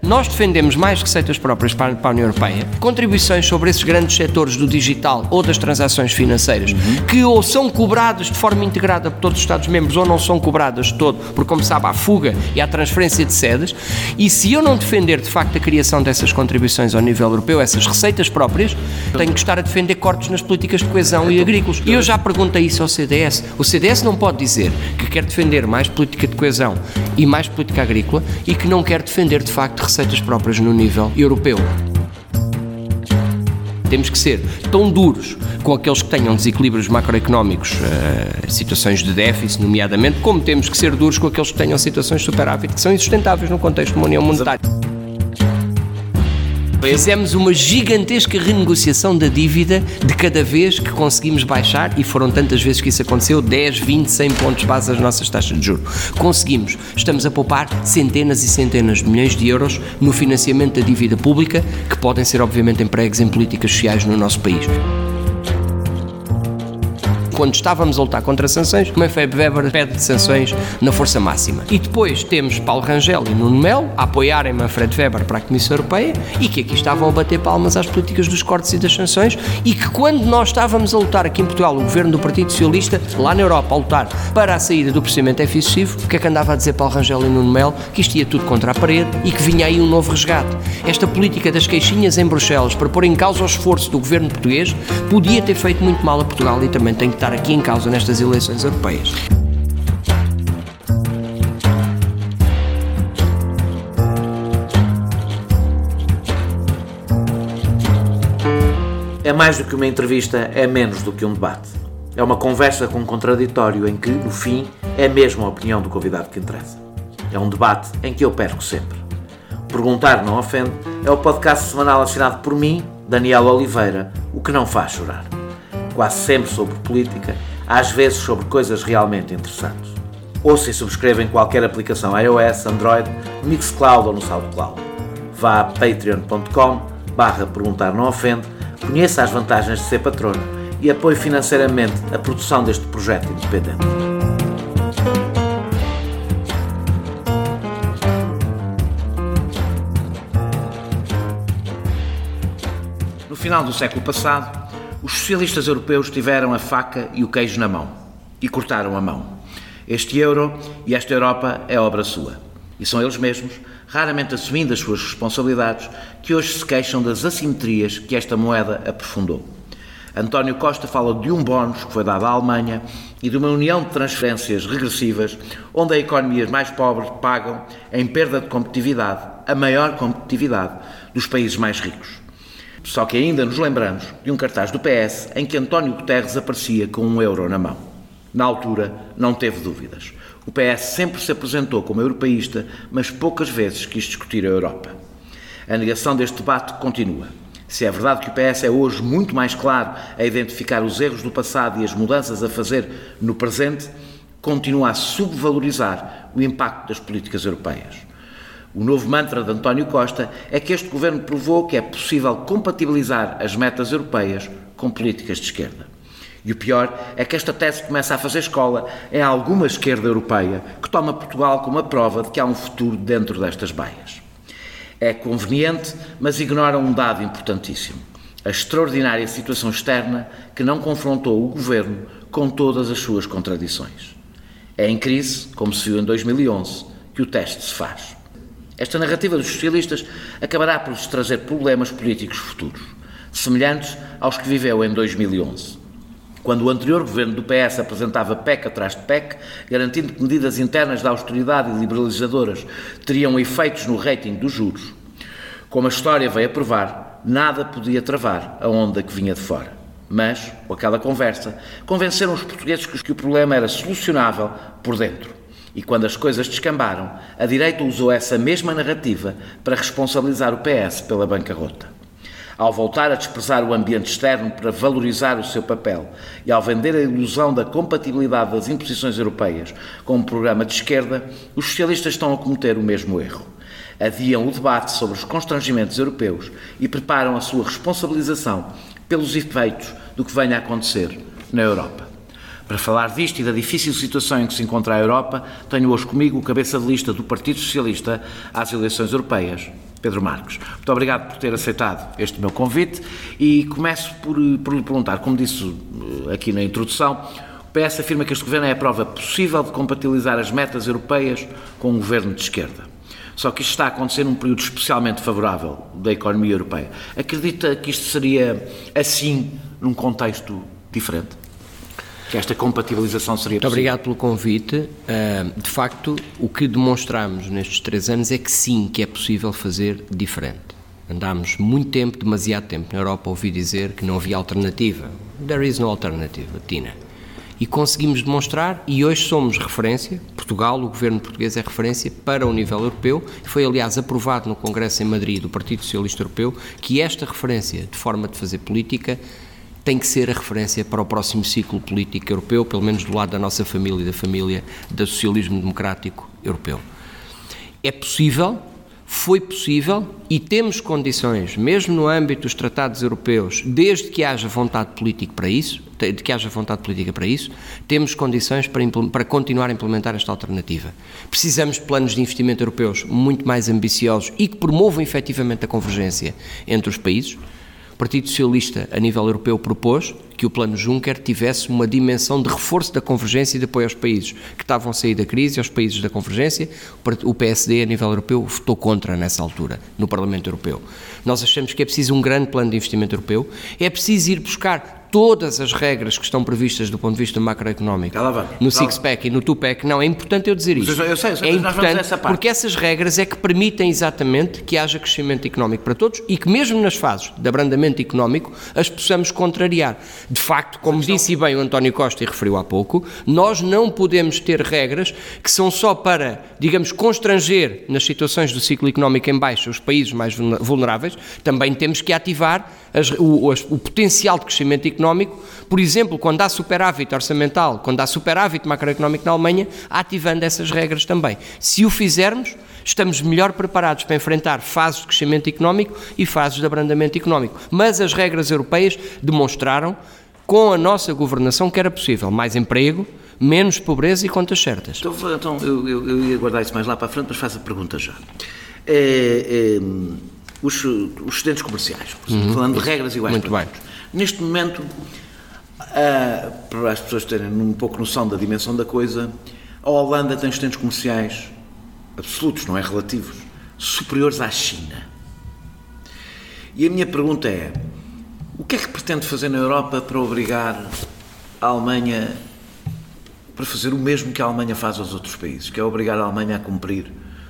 Nós defendemos mais receitas próprias para a União Europeia, contribuições sobre esses grandes setores do digital ou das transações financeiras, que ou são cobradas de forma integrada por todos os Estados-membros ou não são cobradas de todo, porque, como sabe, há fuga e há transferência de sedes. E se eu não defender, de facto, a criação dessas contribuições ao nível europeu, essas receitas próprias, tenho que estar a defender cortes nas políticas de coesão e agrícolas. E eu já perguntei isso ao CDS. O CDS não pode dizer que quer defender mais política de coesão e mais política agrícola e que não quer defender, de facto, receitas próprias no nível europeu. Temos que ser tão duros com aqueles que tenham desequilíbrios macroeconómicos, situações de déficit, nomeadamente, como temos que ser duros com aqueles que tenham situações de superávit, que são insustentáveis no contexto de uma união monetária. Fizemos uma gigantesca renegociação da dívida de cada vez que conseguimos baixar, e foram tantas vezes que isso aconteceu, 10, 20, 100 pontos base as nossas taxas de juros. Conseguimos. Estamos a poupar centenas e centenas de milhões de euros no financiamento da dívida pública, que podem ser, obviamente, empregos em políticas sociais no nosso país. Quando estávamos a lutar contra sanções, o Manfred Weber pede sanções na força máxima. E depois temos Paulo Rangel e Nuno Melo a apoiarem Manfred Weber para a Comissão Europeia e que aqui estavam a bater palmas às políticas dos cortes e das sanções, e que quando nós estávamos a lutar aqui em Portugal, o governo do Partido Socialista, lá na Europa, a lutar para a saída do procedimento excessivo, o que é que andava a dizer Paulo Rangel e Nuno Melo? Que isto ia tudo contra a parede e que vinha aí um novo resgate. Esta política das queixinhas em Bruxelas para pôr em causa o esforço do governo português podia ter feito muito mal a Portugal e também tem que estar aqui em causa nestas eleições europeias. É mais do que uma entrevista, é menos do que um debate. É uma conversa com um contraditório em que, no fim, é mesmo a opinião do convidado que interessa. É um debate em que eu perco sempre. Perguntar Não Ofende é o podcast semanal assinado por mim, Daniel Oliveira, o que não faz chorar. Quase sempre sobre política, às vezes sobre coisas realmente interessantes. Ouça e subscreva em qualquer aplicação iOS, Android, Mixcloud ou no SoundCloud. Vá a patreon.com/perguntar não ofende, conheça as vantagens de ser patrono e apoie financeiramente a produção deste projeto independente. No final do século passado, os socialistas europeus tiveram a faca e o queijo na mão e cortaram a mão. Este euro e esta Europa é obra sua. E são eles mesmos, raramente assumindo as suas responsabilidades, que hoje se queixam das assimetrias que esta moeda aprofundou. António Costa fala de um bónus que foi dado à Alemanha e de uma união de transferências regressivas, onde as economias mais pobres pagam, em perda de competitividade, a maior competitividade dos países mais ricos. Só que ainda nos lembramos de um cartaz do PS em que António Guterres aparecia com €1 na mão. Na altura, não teve dúvidas. O PS sempre se apresentou como europeísta, mas poucas vezes quis discutir a Europa. A negação deste debate continua. Se é verdade que o PS é hoje muito mais claro a identificar os erros do passado e as mudanças a fazer no presente, continua a subvalorizar o impacto das políticas europeias. O novo mantra de António Costa é que este governo provou que é possível compatibilizar as metas europeias com políticas de esquerda. E o pior é que esta tese começa a fazer escola em alguma esquerda europeia que toma Portugal como a prova de que há um futuro dentro destas baias. É conveniente, mas ignora um dado importantíssimo: a extraordinária situação externa que não confrontou o governo com todas as suas contradições. É em crise, como se viu em 2011, que o teste se faz. Esta narrativa dos socialistas acabará por lhes trazer problemas políticos futuros, semelhantes aos que viveu em 2011, quando o anterior governo do PS apresentava PEC atrás de PEC, garantindo que medidas internas de austeridade e liberalizadoras teriam efeitos no rating dos juros. Como a história veio a provar, nada podia travar a onda que vinha de fora. Mas, com aquela conversa, convenceram os portugueses que o problema era solucionável por dentro. E quando as coisas descambaram, a direita usou essa mesma narrativa para responsabilizar o PS pela bancarrota. Ao voltar a desprezar o ambiente externo para valorizar o seu papel e ao vender a ilusão da compatibilidade das imposições europeias com um programa de esquerda, os socialistas estão a cometer o mesmo erro. Adiam o debate sobre os constrangimentos europeus e preparam a sua responsabilização pelos efeitos do que venha a acontecer na Europa. Para falar disto e da difícil situação em que se encontra a Europa, tenho hoje comigo o cabeça de lista do Partido Socialista às eleições europeias, Pedro Marques. Muito obrigado por ter aceitado este meu convite e começo por lhe perguntar, como disse aqui na introdução, o PS afirma que este governo é a prova possível de compatibilizar as metas europeias com um governo de esquerda. Só que isto está a acontecer num período especialmente favorável da economia europeia. Acredita que isto seria assim num contexto diferente? Que esta compatibilização seria possível? Muito obrigado pelo convite. De facto, o que demonstramos nestes 3 anos é que sim, que é possível fazer diferente. Andámos muito tempo, demasiado tempo na Europa a ouvir dizer que não havia alternativa. There is no alternative, Tina. E conseguimos demonstrar, e hoje somos referência, Portugal, o governo português é referência para o nível europeu, foi aliás aprovado no Congresso em Madrid do Partido Socialista Europeu, que esta referência de forma de fazer política tem que ser a referência para o próximo ciclo político europeu, pelo menos do lado da nossa família e da família do socialismo democrático europeu. É possível, foi possível e temos condições, mesmo no âmbito dos tratados europeus, desde que haja vontade política para isso, temos condições para continuar a implementar esta alternativa. Precisamos de planos de investimento europeus muito mais ambiciosos e que promovam efetivamente a convergência entre os países. O Partido Socialista, a nível europeu, propôs que o plano Juncker tivesse uma dimensão de reforço da convergência e de apoio aos países que estavam a sair da crise, aos países da convergência. O PSD, a nível europeu, votou contra nessa altura, no Parlamento Europeu. Nós achamos que é preciso um grande plano de investimento europeu, é preciso ir buscar todas as regras que estão previstas do ponto de vista macroeconómico no six-pack e no two-pack. Não, é importante eu dizer isto. Eu sei, é importante porque essas regras é que permitem exatamente que haja crescimento económico para todos e que mesmo nas fases de abrandamento económico as possamos contrariar. De facto, como disse bem o António Costa e referiu há pouco, nós não podemos ter regras que são só para, digamos, constranger nas situações do ciclo económico em baixo os países mais vulneráveis. Também temos que ativar o potencial de crescimento económico, por exemplo, quando há superávit orçamental, quando há superávit macroeconómico na Alemanha, ativando essas regras também. Se o fizermos, estamos melhor preparados para enfrentar fases de crescimento económico e fases de abrandamento económico. Mas as regras europeias demonstraram, com a nossa governação, que era possível mais emprego, menos pobreza e contas certas. Então eu ia guardar isso mais lá para a frente, mas faço a pergunta já. Os excedentes comerciais, por exemplo, falando de regras iguais para todos. Neste momento, para as pessoas terem um pouco noção da dimensão da coisa, a Holanda tem excedentes comerciais absolutos, não é relativos, superiores à China. E a minha pergunta é, o que é que pretende fazer na Europa para obrigar a Alemanha para fazer o mesmo que a Alemanha faz aos outros países, que é obrigar a Alemanha a cumprir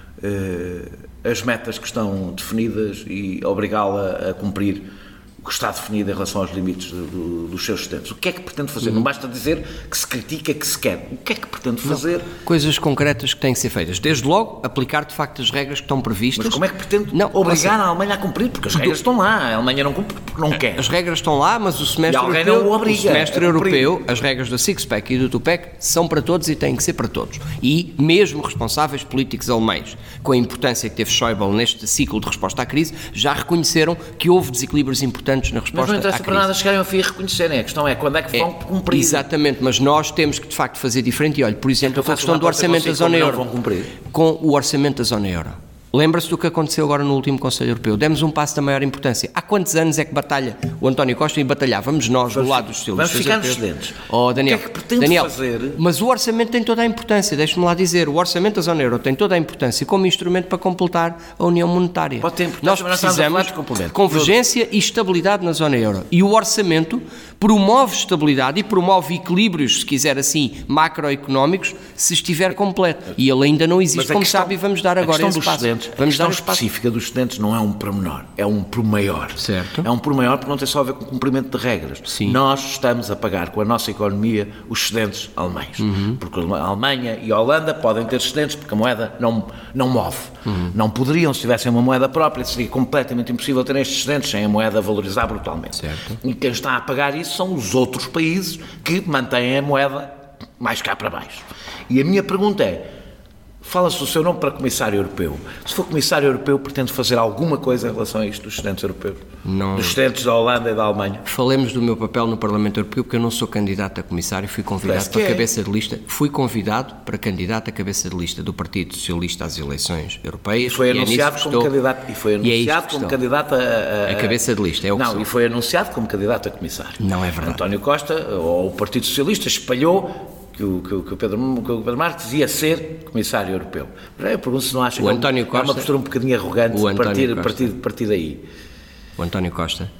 as metas que estão definidas e obrigá-la a cumprir o que está definido em relação aos limites dos seus excedentes? O que é que pretende fazer? Não basta dizer que se critica, que se quer. O que é que pretende fazer? Coisas concretas que têm que ser feitas. Desde logo, aplicar de facto as regras que estão previstas. Mas como é que pretende obrigar a Alemanha a cumprir? Porque as regras estão lá. A Alemanha não cumpre porque não quer. As regras estão lá, mas o semestre europeu, as regras do six-pack e do two-pack são para todos e têm que ser para todos. E mesmo responsáveis políticos alemães, com a importância que teve Schäuble neste ciclo de resposta à crise, já reconheceram que houve desequilíbrios importantes na resposta à crise. Mas não interessa para nada chegarem ao fim e reconhecerem. A questão é quando é que vão cumprir. Exatamente, mas nós temos que de facto fazer diferente. E olha, por exemplo, com a questão do orçamento da zona euro. Com o orçamento da zona euro. Lembra-se do que aconteceu agora no último Conselho Europeu? Demos um passo da maior importância. Há quantos anos é que batalha o António Costa e batalhávamos nós do lado dos socialistas? Vamos ficar nos excedentes. Daniel, o que é que pretende fazer? Mas o orçamento tem toda a importância, deixe-me lá dizer, o orçamento da zona euro tem toda a importância como instrumento para completar a União Monetária. Nós precisamos de convergência e estabilidade na zona euro. E o orçamento promove estabilidade e promove equilíbrios, se quiser assim, macroeconómicos, se estiver completo. E ele ainda não existe, como sabe, e vamos dar agora esse passo. A questão específica dos excedentes não é um pormenor, é um por maior. Certo. É um por maior porque não tem só a ver com o cumprimento de regras. Sim. Nós estamos a pagar com a nossa economia os excedentes alemães. Porque a Alemanha e a Holanda podem ter excedentes porque a moeda não move. Não poderiam, se tivessem uma moeda própria, seria completamente impossível ter estes excedentes sem a moeda valorizar brutalmente. Certo. E quem está a pagar isso são os outros países que mantêm a moeda mais cá para baixo. E a minha pergunta é, Fala-se do seu nome para Comissário Europeu. Se for Comissário Europeu, pretende fazer alguma coisa em relação a isto dos excedentes europeus? Não. Dos excedentes da Holanda e da Alemanha? Falemos do meu papel no Parlamento Europeu, porque eu não sou candidato a Comissário, fui convidado para cabeça de lista. Fui convidado para candidato a cabeça de lista do Partido Socialista às eleições europeias. E foi anunciado como candidato, a cabeça de lista. E foi anunciado como candidato a Comissário. Não é verdade. António Costa, ou o Partido Socialista, espalhou que o Pedro Marques ia ser Comissário Europeu. Eu pergunto se não acha que é uma postura um bocadinho arrogante de partir daí. O António Costa,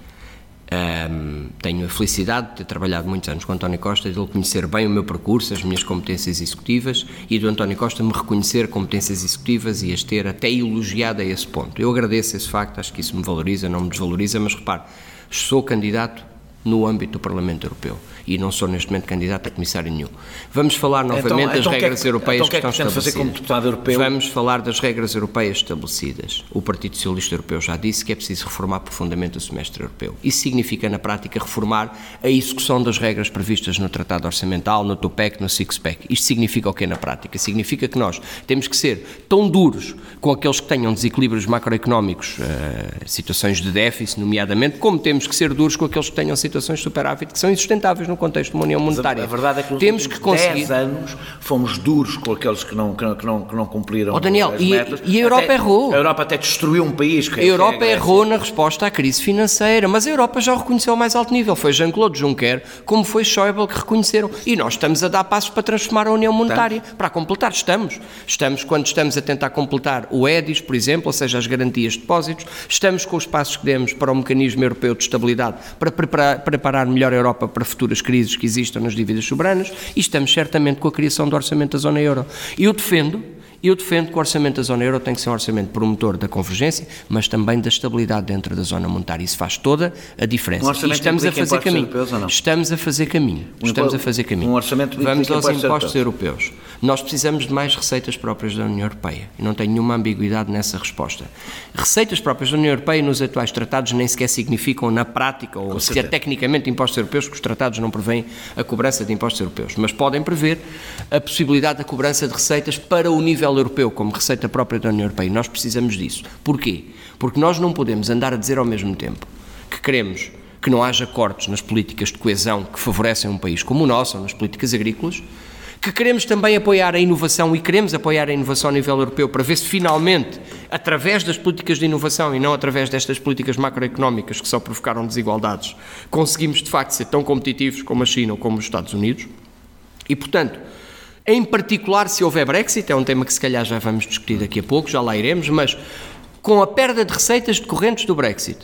tenho a felicidade de ter trabalhado muitos anos com o António Costa, de ele conhecer bem o meu percurso, as minhas competências executivas, e do António Costa me reconhecer competências executivas e as ter até elogiado a esse ponto. Eu agradeço esse facto, acho que isso me valoriza, não me desvaloriza, mas repare, sou candidato no âmbito do Parlamento Europeu e não sou neste momento candidato a comissário nenhum. Vamos falar novamente das regras europeias que estão estabelecidas. Fazer como deputado europeu? Vamos falar das regras europeias estabelecidas. O Partido Socialista Europeu já disse que é preciso reformar profundamente o semestre europeu. Isso significa, na prática, reformar a execução das regras previstas no Tratado Orçamental, no Two-Pack, no Six-Pack. Isto significa o quê na prática? Significa que nós temos que ser tão duros com aqueles que tenham desequilíbrios macroeconómicos, situações de déficit, nomeadamente, como temos que ser duros com aqueles que tenham situações de superávit, que são insustentáveis no contexto de uma união monetária. A verdade é que nos temos últimos que conseguir 10 anos fomos duros com aqueles que não cumpriram Daniel, as metas. E a Europa errou. A Europa até destruiu um país. A Europa errou na resposta à crise financeira, mas a Europa já o reconheceu ao mais alto nível. Foi Jean-Claude Juncker, como foi Schäuble, que reconheceram. E nós estamos a dar passos para transformar a união monetária. Para completar, estamos quando estamos a tentar completar o EDIS, por exemplo, ou seja, as garantias de depósitos, estamos com os passos que demos para o mecanismo europeu de estabilidade, para preparar melhor a Europa para futuras crises que existam nas dívidas soberanas, e estamos certamente com a criação do orçamento da zona euro. Eu defendo que o orçamento da zona euro tem que ser um orçamento promotor da convergência, mas também da estabilidade dentro da zona monetária. Isso faz toda a diferença. E estamos a fazer caminho. Estamos a fazer caminho. Um orçamento Vamos aos impostos europeus. Nós precisamos de mais receitas próprias da União Europeia. E não tenho nenhuma ambiguidade nessa resposta. Receitas próprias da União Europeia nos atuais tratados nem sequer significam na prática, ou sequer tecnicamente, impostos europeus, porque os tratados não prevêem a cobrança de impostos europeus, mas podem prever a possibilidade da cobrança de receitas para o nível europeu, como receita própria da União Europeia. E nós precisamos disso. Porquê? Porque nós não podemos andar a dizer ao mesmo tempo que queremos que não haja cortes nas políticas de coesão que favorecem um país como o nosso, ou nas políticas agrícolas, que queremos também apoiar a inovação e queremos apoiar a inovação a nível europeu para ver se finalmente, através das políticas de inovação e não através destas políticas macroeconómicas que só provocaram desigualdades, conseguimos de facto ser tão competitivos como a China ou como os Estados Unidos. E, portanto, em particular, se houver Brexit, é um tema que se calhar já vamos discutir daqui a pouco, já lá iremos, mas com a perda de receitas decorrentes do Brexit,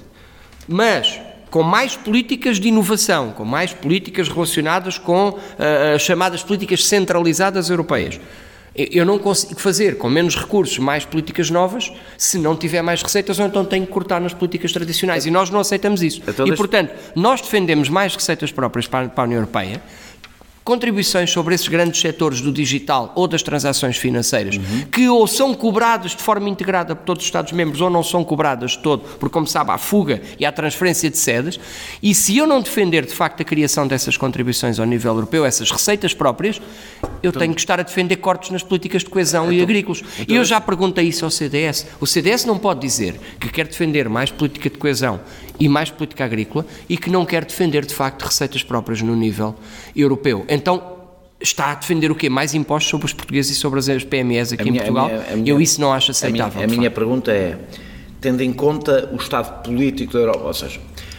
mas com mais políticas de inovação, com mais políticas relacionadas com as chamadas políticas centralizadas europeias. Eu não consigo fazer com menos recursos mais políticas novas se não tiver mais receitas, ou então tenho que cortar nas políticas tradicionais. E nós não aceitamos isso. Portanto, nós defendemos mais receitas próprias para a União Europeia, contribuições sobre esses grandes setores do digital ou das transações financeiras, que ou são cobradas de forma integrada por todos os Estados-membros ou não são cobradas de todo, porque, como sabe, há fuga e há transferência de sedes, e se eu não defender, de facto, a criação dessas contribuições ao nível europeu, essas receitas próprias, eu tenho que estar a defender cortes nas políticas de coesão e agrícolas. E eu já perguntei isso ao CDS. O CDS não pode dizer que quer defender mais política de coesão e mais política agrícola e que não quer defender, de facto, receitas próprias no nível europeu. Então, está a defender o quê? Mais impostos sobre os portugueses e sobre as PMEs aqui em Portugal? Eu isso não acho aceitável. A minha pergunta é, tendo em conta o estado político da Europa, ou seja,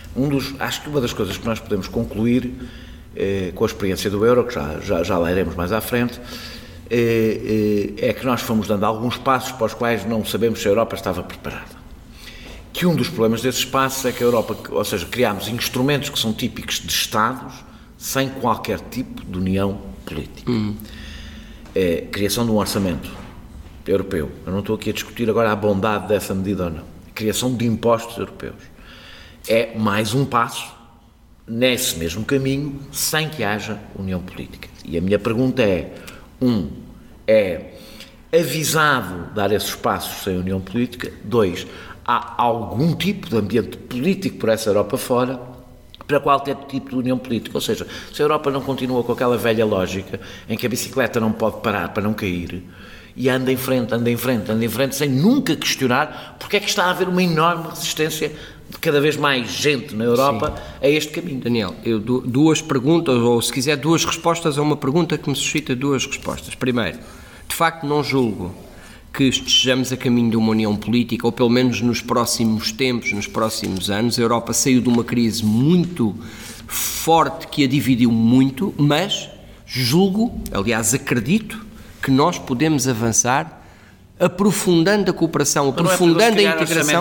acho que uma das coisas que nós podemos concluir com a experiência do euro, que já lá iremos mais à frente, é que nós fomos dando alguns passos para os quais não sabemos se a Europa estava preparada. Que um dos problemas desses passos é que a Europa, ou seja, criámos instrumentos que são típicos de Estados sem qualquer tipo de união política. Criação de um orçamento europeu. Eu não estou aqui a discutir agora a bondade dessa medida ou não. Criação de impostos europeus. É mais um passo nesse mesmo caminho, sem que haja união política. E a minha pergunta é avisado dar esses passos sem união política? 2, há algum tipo de ambiente político por essa Europa fora para qualquer tipo de união política? Ou seja, se a Europa não continua com aquela velha lógica em que a bicicleta não pode parar para não cair e anda em frente, sem nunca questionar porque é que está a haver uma enorme resistência de cada vez mais gente na Europa a este caminho. Daniel, eu duas perguntas, ou se quiser duas respostas a uma pergunta que me suscita duas respostas. Primeiro, de facto não julgo que estejamos a caminho de uma união política, ou pelo menos nos próximos tempos, nos próximos anos. A Europa saiu de uma crise muito forte que a dividiu muito, mas julgo, aliás acredito, que nós podemos avançar aprofundando a cooperação, aprofundando a integração,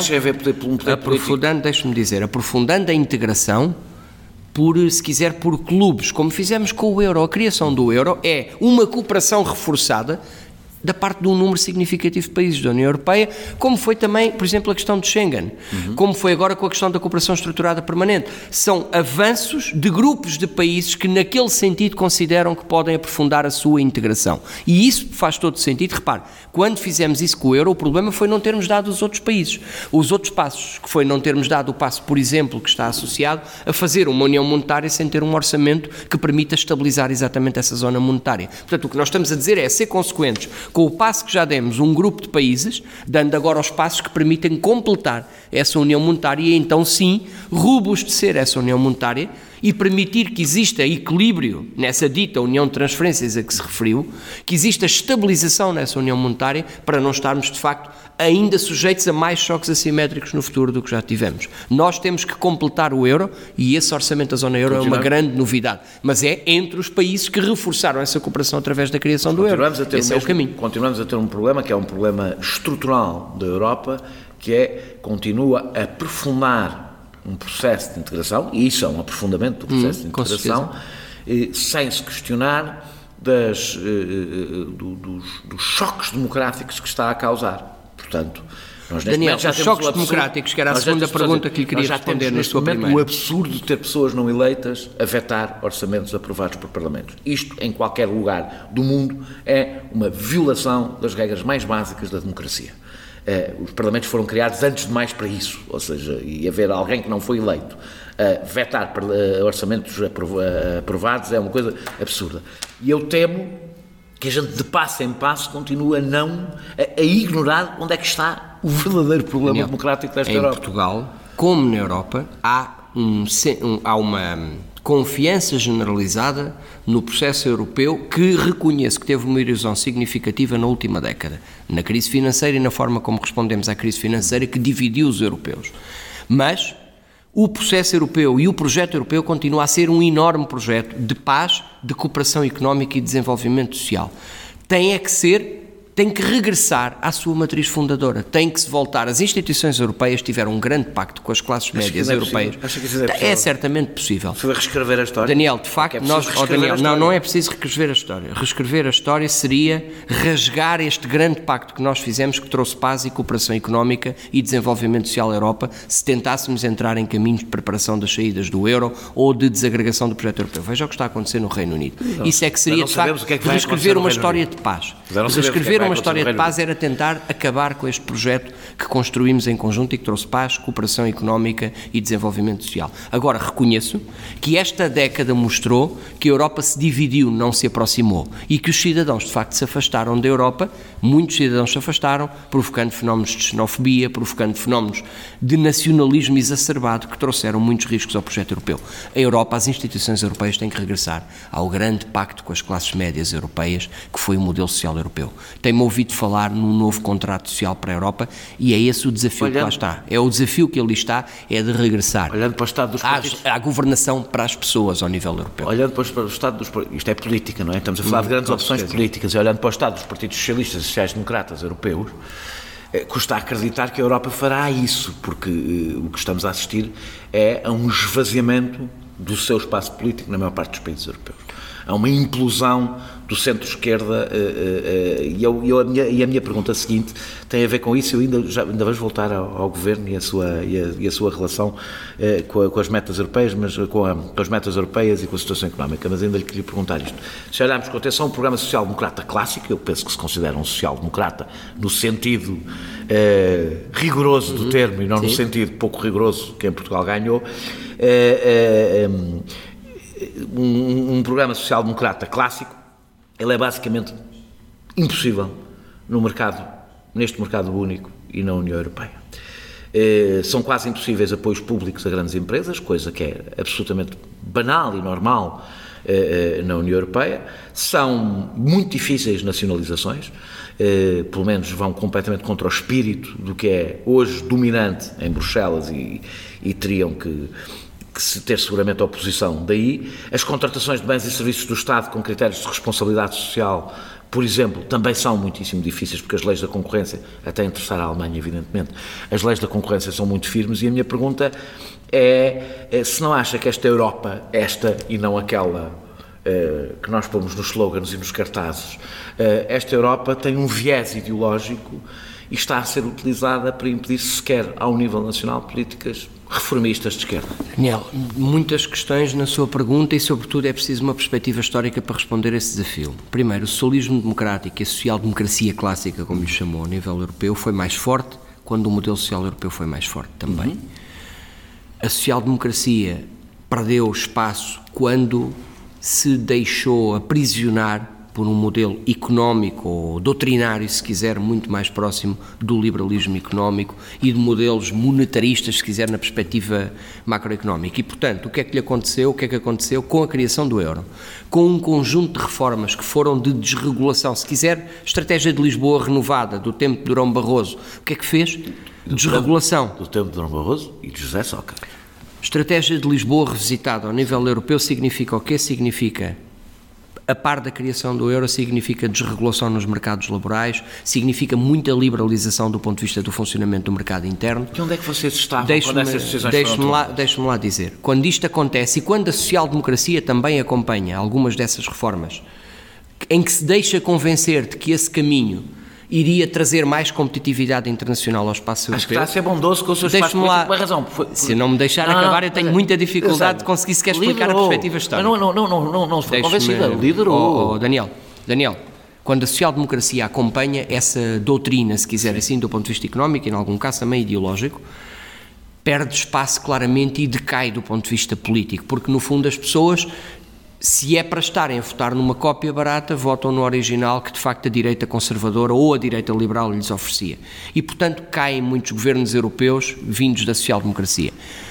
aprofundando a integração se quiser, por clubes, como fizemos com o euro. A criação do euro é uma cooperação reforçada da parte de um número significativo de países da União Europeia, como foi também, por exemplo, a questão de Schengen, como foi agora com a questão da cooperação estruturada permanente. São avanços de grupos de países que, naquele sentido, consideram que podem aprofundar a sua integração. E isso faz todo sentido. Repare, quando fizemos isso com o euro, o problema foi não termos dado os outros países. Os outros passos, que foi não termos dado o passo, por exemplo, que está associado a fazer uma união monetária sem ter um orçamento que permita estabilizar exatamente essa zona monetária. Portanto, o que nós estamos a dizer é ser consequentes com o passo que já demos um grupo de países, dando agora os passos que permitem completar essa união monetária e então sim robustecer essa união monetária e permitir que exista equilíbrio nessa dita união de transferências a que se referiu, que exista estabilização nessa união monetária para não estarmos de facto ainda sujeitos a mais choques assimétricos no futuro do que já tivemos. Nós temos que completar o euro e esse orçamento da zona euro é uma grande novidade, mas é entre os países que reforçaram essa cooperação através da criação do euro. Esse é o caminho. Continuamos a ter um problema que é um problema estrutural da Europa, que é, continua a aprofundar um processo de integração, e isso é um aprofundamento do processo de integração, sem se questionar dos choques democráticos que está a causar. Portanto, nós neste Daniel, momento já os temos choques democráticos, que era a segunda pergunta que lhe queria responder na sua primeira. O absurdo de ter pessoas não eleitas a vetar orçamentos aprovados por parlamentos. Isto, em qualquer lugar do mundo, é uma violação das regras mais básicas da democracia. Os parlamentos foram criados antes de mais para isso, ou seja, e haver alguém que não foi eleito vetar orçamentos aprovados é uma coisa absurda. E eu temo que a gente de passo em passo continua a ignorar onde é que está o verdadeiro problema democrático desta Europa. Em Portugal, como na Europa, há uma confiança generalizada no processo europeu que reconheço que teve uma erosão significativa na última década, na crise financeira e na forma como respondemos à crise financeira que dividiu os europeus. Mas o processo europeu e o projeto europeu continua a ser um enorme projeto de paz, de cooperação económica e desenvolvimento social. Tem que regressar à sua matriz fundadora, tem que se voltar. As instituições europeias tiveram um grande pacto com as classes médias europeias. É certamente possível. Precisa reescrever a história. Daniel, de facto, não é preciso reescrever a história. Reescrever a história seria rasgar este grande pacto que nós fizemos, que trouxe paz e cooperação económica e desenvolvimento social à Europa, se tentássemos entrar em caminhos de preparação das saídas do euro ou de desagregação do projeto europeu. Veja o que está a acontecer no Reino Unido. Isso é que seria, de facto, reescrever uma história de paz. Reescrever uma história de paz era tentar acabar com este projeto que construímos em conjunto e que trouxe paz, cooperação económica e desenvolvimento social. Agora, reconheço que esta década mostrou que a Europa se dividiu, não se aproximou, e que os cidadãos de facto se afastaram da Europa, muitos cidadãos se afastaram, provocando fenómenos de xenofobia, provocando fenómenos de nacionalismo exacerbado que trouxeram muitos riscos ao projeto europeu. A Europa, as instituições europeias têm que regressar ao grande pacto com as classes médias europeias, que foi o modelo social europeu. Tem-me ouvido falar num novo contrato social para a Europa e é esse o desafio que lá está. É o desafio que ali está, é de regressar para o estado dos à governação para as pessoas ao nível europeu. Olhando para o estado dos partidos, isto é política, não é? Estamos a falar de grandes opções políticas, e olhando para o estado dos partidos socialistas e sociais-democratas europeus, custa acreditar que a Europa fará isso, porque o que estamos a assistir é a um esvaziamento do seu espaço político na maior parte dos países europeus. Há uma implosão do centro-esquerda e a minha pergunta seguinte tem a ver com isso. Eu ainda vamos voltar ao governo e a sua relação com as metas europeias, mas com as metas europeias e com a situação económica, mas ainda lhe queria perguntar isto. Se olharmos com atenção um programa social-democrata clássico, eu penso que se considera um social-democrata no sentido rigoroso do termo e não no sentido pouco rigoroso que em Portugal ganhou, um programa social-democrata clássico, ele é basicamente impossível neste mercado único e na União Europeia. São quase impossíveis apoios públicos a grandes empresas, coisa que é absolutamente banal e normal na União Europeia. São muito difíceis nacionalizações, pelo menos vão completamente contra o espírito do que é hoje dominante em Bruxelas e teriam que se ter seguramente a oposição. Daí, as contratações de bens e serviços do Estado com critérios de responsabilidade social, por exemplo, também são muitíssimo difíceis, porque as leis da concorrência, até interessar a Alemanha, evidentemente, as leis da concorrência são muito firmes, e a minha pergunta é se não acha que esta Europa, esta e não aquela que nós pomos nos slogans e nos cartazes, esta Europa tem um viés ideológico e está a ser utilizada para impedir sequer, ao nível nacional, políticas reformistas de esquerda. Daniel, muitas questões na sua pergunta e, sobretudo, é preciso uma perspectiva histórica para responder a esse desafio. Primeiro, o socialismo democrático e a social-democracia clássica, como lhe chamou, a nível europeu, foi mais forte quando o modelo social europeu foi mais forte também. A social-democracia perdeu espaço quando se deixou aprisionar por um modelo económico ou doutrinário, se quiser, muito mais próximo do liberalismo económico e de modelos monetaristas, se quiser, na perspectiva macroeconómica. E, portanto, o que é que aconteceu com a criação do euro? Com um conjunto de reformas que foram de desregulação, se quiser, estratégia de Lisboa renovada, do tempo de Durão Barroso. O que é que fez? Desregulação. Do tempo de Durão Barroso e de José Sócrates. Estratégia de Lisboa revisitada ao nível europeu significa o quê? Significa, a par da criação do euro, significa desregulação nos mercados laborais, significa muita liberalização do ponto de vista do funcionamento do mercado interno. E onde é que vocês estavam quando essas decisões foram tomadas? Deixe-me lá dizer, quando isto acontece e quando a social-democracia também acompanha algumas dessas reformas, em que se deixa convencer de que esse caminho iria trazer mais competitividade internacional ao espaço europeu. Acho que está a ser bondoso com o seu espaço político, por razão. Se não me deixar acabar, eu tenho muita dificuldade de conseguir sequer explicar a perspectiva histórica. Não foi convencida, liderou. Daniel, quando a social-democracia acompanha essa doutrina, se quiser assim, do ponto de vista económico e, em algum caso, também ideológico, perde espaço claramente e decai do ponto de vista político, porque, no fundo, as pessoas, se é para estarem a votar numa cópia barata, votam no original que, de facto, a direita conservadora ou a direita liberal lhes oferecia. E, portanto, caem muitos governos europeus vindos da social-democracia.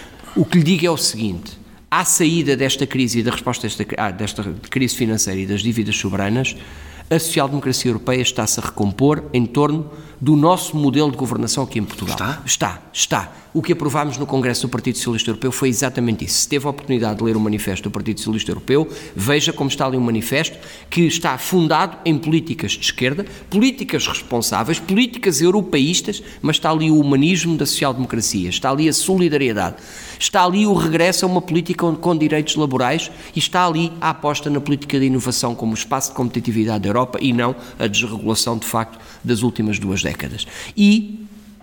O que lhe digo é o seguinte: à saída desta crise e da resposta a desta crise financeira e das dívidas soberanas, a social-democracia europeia está-se a recompor em torno do nosso modelo de governação aqui em Portugal. Está. O que aprovámos no Congresso do Partido Socialista Europeu foi exatamente isso. Se teve a oportunidade de ler o manifesto do Partido Socialista Europeu, veja como está ali um manifesto que está fundado em políticas de esquerda, políticas responsáveis, políticas europeístas, mas está ali o humanismo da social-democracia, está ali a solidariedade, está ali o regresso a uma política com direitos laborais e está ali a aposta na política de inovação como espaço de competitividade da Europa e não a desregulação, de facto, das últimas 2 décadas. E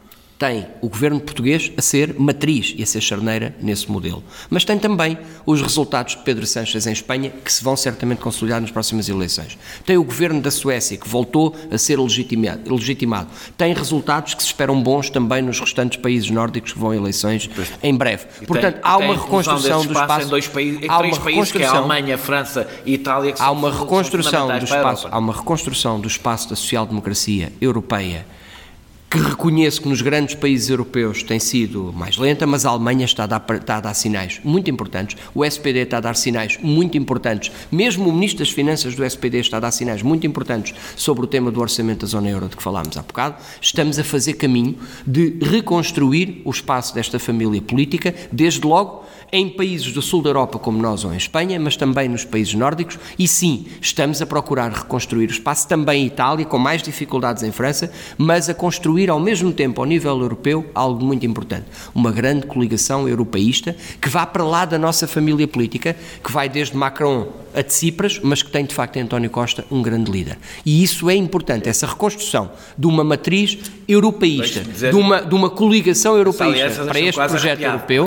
tem o governo português a ser matriz e a ser charneira nesse modelo. Mas tem também os resultados de Pedro Sánchez em Espanha, que se vão certamente consolidar nas próximas eleições. Tem o governo da Suécia, que voltou a ser legitimado. Tem resultados que se esperam bons também nos restantes países nórdicos que vão a eleições em breve. Portanto, há uma reconstrução do espaço... Em 3 países, que é a Alemanha, a França e a Itália, que são fundamentais para a Europa. Há uma reconstrução do espaço da social-democracia europeia, que reconheço que nos grandes países europeus tem sido mais lenta, mas a Alemanha está a dar sinais muito importantes, o SPD está a dar sinais muito importantes, mesmo o Ministro das Finanças do SPD está a dar sinais muito importantes sobre o tema do orçamento da zona euro de que falámos há bocado. Estamos a fazer caminho de reconstruir o espaço desta família política, desde logo em países do sul da Europa como nós ou em Espanha, mas também nos países nórdicos, e sim, estamos a procurar reconstruir o espaço também em Itália, com mais dificuldades em França, mas a construir ao mesmo tempo ao nível europeu algo muito importante, uma grande coligação europeísta que vá para lá da nossa família política, que vai desde Macron a Tsipras, mas que tem de facto em António Costa um grande líder. E isso é importante, essa reconstrução de uma matriz europeísta, de uma coligação europeísta para este projeto europeu,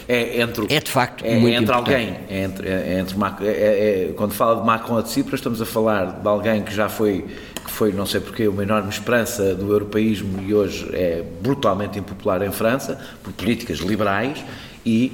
é de facto muito importante. Quando fala de Macron a Tsipras, estamos a falar de alguém que foi, não sei porquê, uma enorme esperança do europeísmo e hoje é brutalmente impopular em França, por políticas liberais, e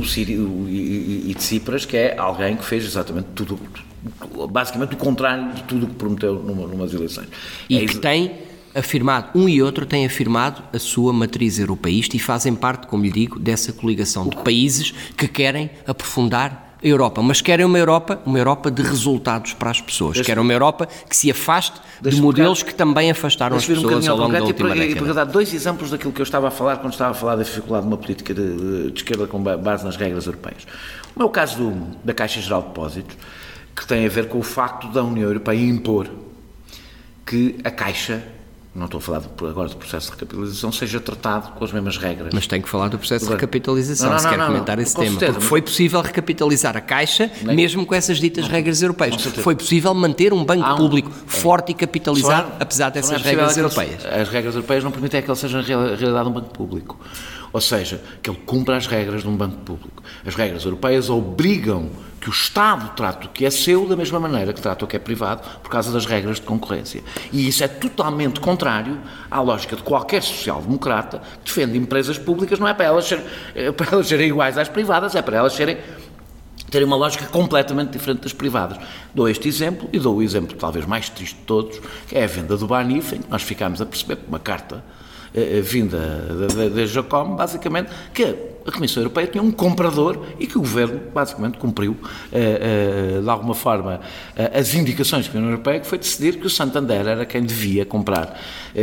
Tsipras, que é alguém que fez exatamente tudo, basicamente o contrário de tudo o que prometeu numas eleições. E que tem afirmado, um e outro têm afirmado a sua matriz europeísta e fazem parte, como lhe digo, dessa coligação de países que querem aprofundar a Europa, mas querem uma Europa de resultados para as pessoas. Querem uma Europa que se afaste de modelos que também afastaram as pessoas ao longo da última década. E para dar 2 exemplos daquilo que eu estava a falar quando estava a falar da dificuldade de uma política de esquerda com base nas regras europeias. O meu caso da Caixa Geral de Depósitos, que tem a ver com o facto da União Europeia impor que a Caixa, não estou a falar agora do processo de recapitalização, seja tratado com as mesmas regras. Mas tem que falar do processo de recapitalização, não, se quer comentar esse tema. Certeza, porque foi possível recapitalizar a Caixa, mesmo com essas ditas regras europeias. Foi possível manter um banco público forte e capitalizado, apesar dessas regras europeias. As regras europeias não permitem que ele seja, na realidade, um banco público. Ou seja, que ele cumpra as regras de um banco público. As regras europeias obrigam que o Estado trate o que é seu da mesma maneira que trata o que é privado, por causa das regras de concorrência. E isso é totalmente contrário à lógica de qualquer social-democrata que defende empresas públicas, não é para elas serem iguais às privadas, é para elas terem uma lógica completamente diferente das privadas. Dou este exemplo e dou o exemplo talvez mais triste de todos, que é a venda do Banif, em que nós ficámos a perceber por uma carta vinda da Jacome, basicamente, que a Comissão Europeia tinha um comprador e que o Governo, basicamente, cumpriu, de alguma forma, as indicações da União Europeia, que foi decidir que o Santander era quem devia comprar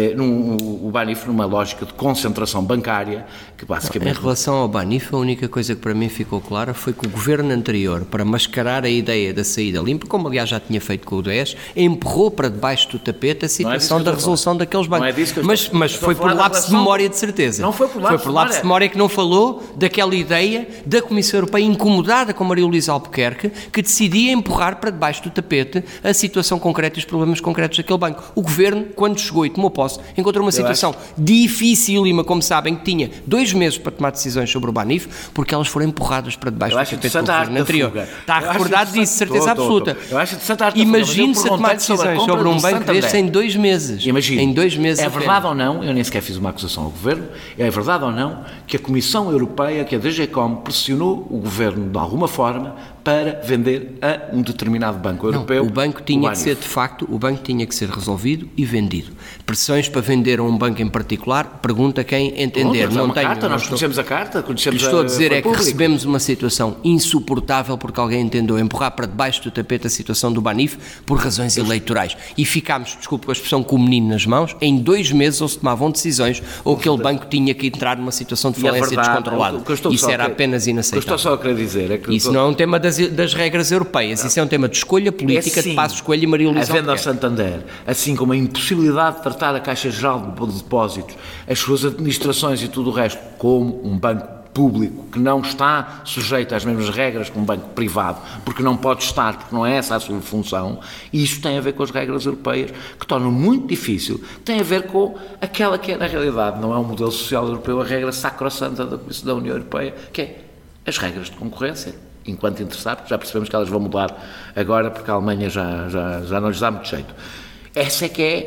o Banif numa lógica de concentração bancária, que basicamente... Em relação ao Banif, a única coisa que para mim ficou clara foi que o Governo anterior, para mascarar a ideia da saída limpa, como aliás já tinha feito com o DS, empurrou para debaixo do tapete a situação da resolução daqueles bancos. Mas foi por lapso de memória, de certeza. Não foi por lapso de memória que não falou daquela ideia da Comissão Europeia incomodada com Maria Luísa Albuquerque, que decidia empurrar para debaixo do tapete a situação concreta e os problemas concretos daquele banco. O Governo, quando chegou e tomou posse, encontrou uma situação dificílima, como sabem, que tinha 2 meses para tomar decisões sobre o Banif, porque elas foram empurradas para debaixo do tapete do Governo anterior. Está recordado disso, certeza absoluta. Imagine-se a tomar decisões sobre um banco deste em 2 meses. Imagine. Em 2 meses. É verdade ou não, eu nem sequer fiz uma acusação ao Governo, é verdade ou não que a Comissão Europeia, que a DGCOM, pressionou o Governo de alguma forma para vender a um determinado banco europeu? Não, o banco tinha que ser, de facto, o banco tinha que ser resolvido e vendido. Pressões para vender a um banco em particular, pergunta quem entender. Não tenho. Nós conhecemos a carta, conhecemos a... Estou a dizer é que recebemos uma situação insuportável porque alguém entendeu empurrar para debaixo do tapete a situação do Banif por razões eleitorais. E ficámos, desculpe a expressão, com o menino nas mãos, em 2 meses ou se tomavam decisões ou aquele banco tinha que entrar numa situação de falência descontrolada. Isso era apenas inaceitável. O que eu estou só a querer dizer é que... Isso não é um tema das regras europeias, isso é um tema de escolha política de Passos Coelho e Maria Luísa Albuquerque. A venda ao Santander, assim como a impossibilidade de tratar a Caixa Geral de Depósitos, as suas administrações e tudo o resto, como um banco público que não está sujeito às mesmas regras que um banco privado, porque não pode estar, porque não é essa a sua função, e isso tem a ver com as regras europeias, que tornam muito difícil, tem a ver com aquela que é, na realidade, não é um modelo social europeu, a regra sacrossanta da União Europeia, que é as regras de concorrência. Enquanto interessados, já percebemos que elas vão mudar agora, porque a Alemanha já não lhes dá muito jeito. Essa é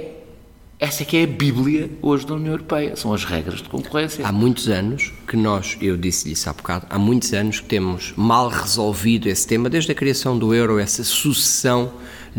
que é a Bíblia hoje da União Europeia, são as regras de concorrência. Há muitos anos que eu disse-lhe isso há bocado, há muitos anos que temos mal resolvido esse tema, desde a criação do euro, essa sucessão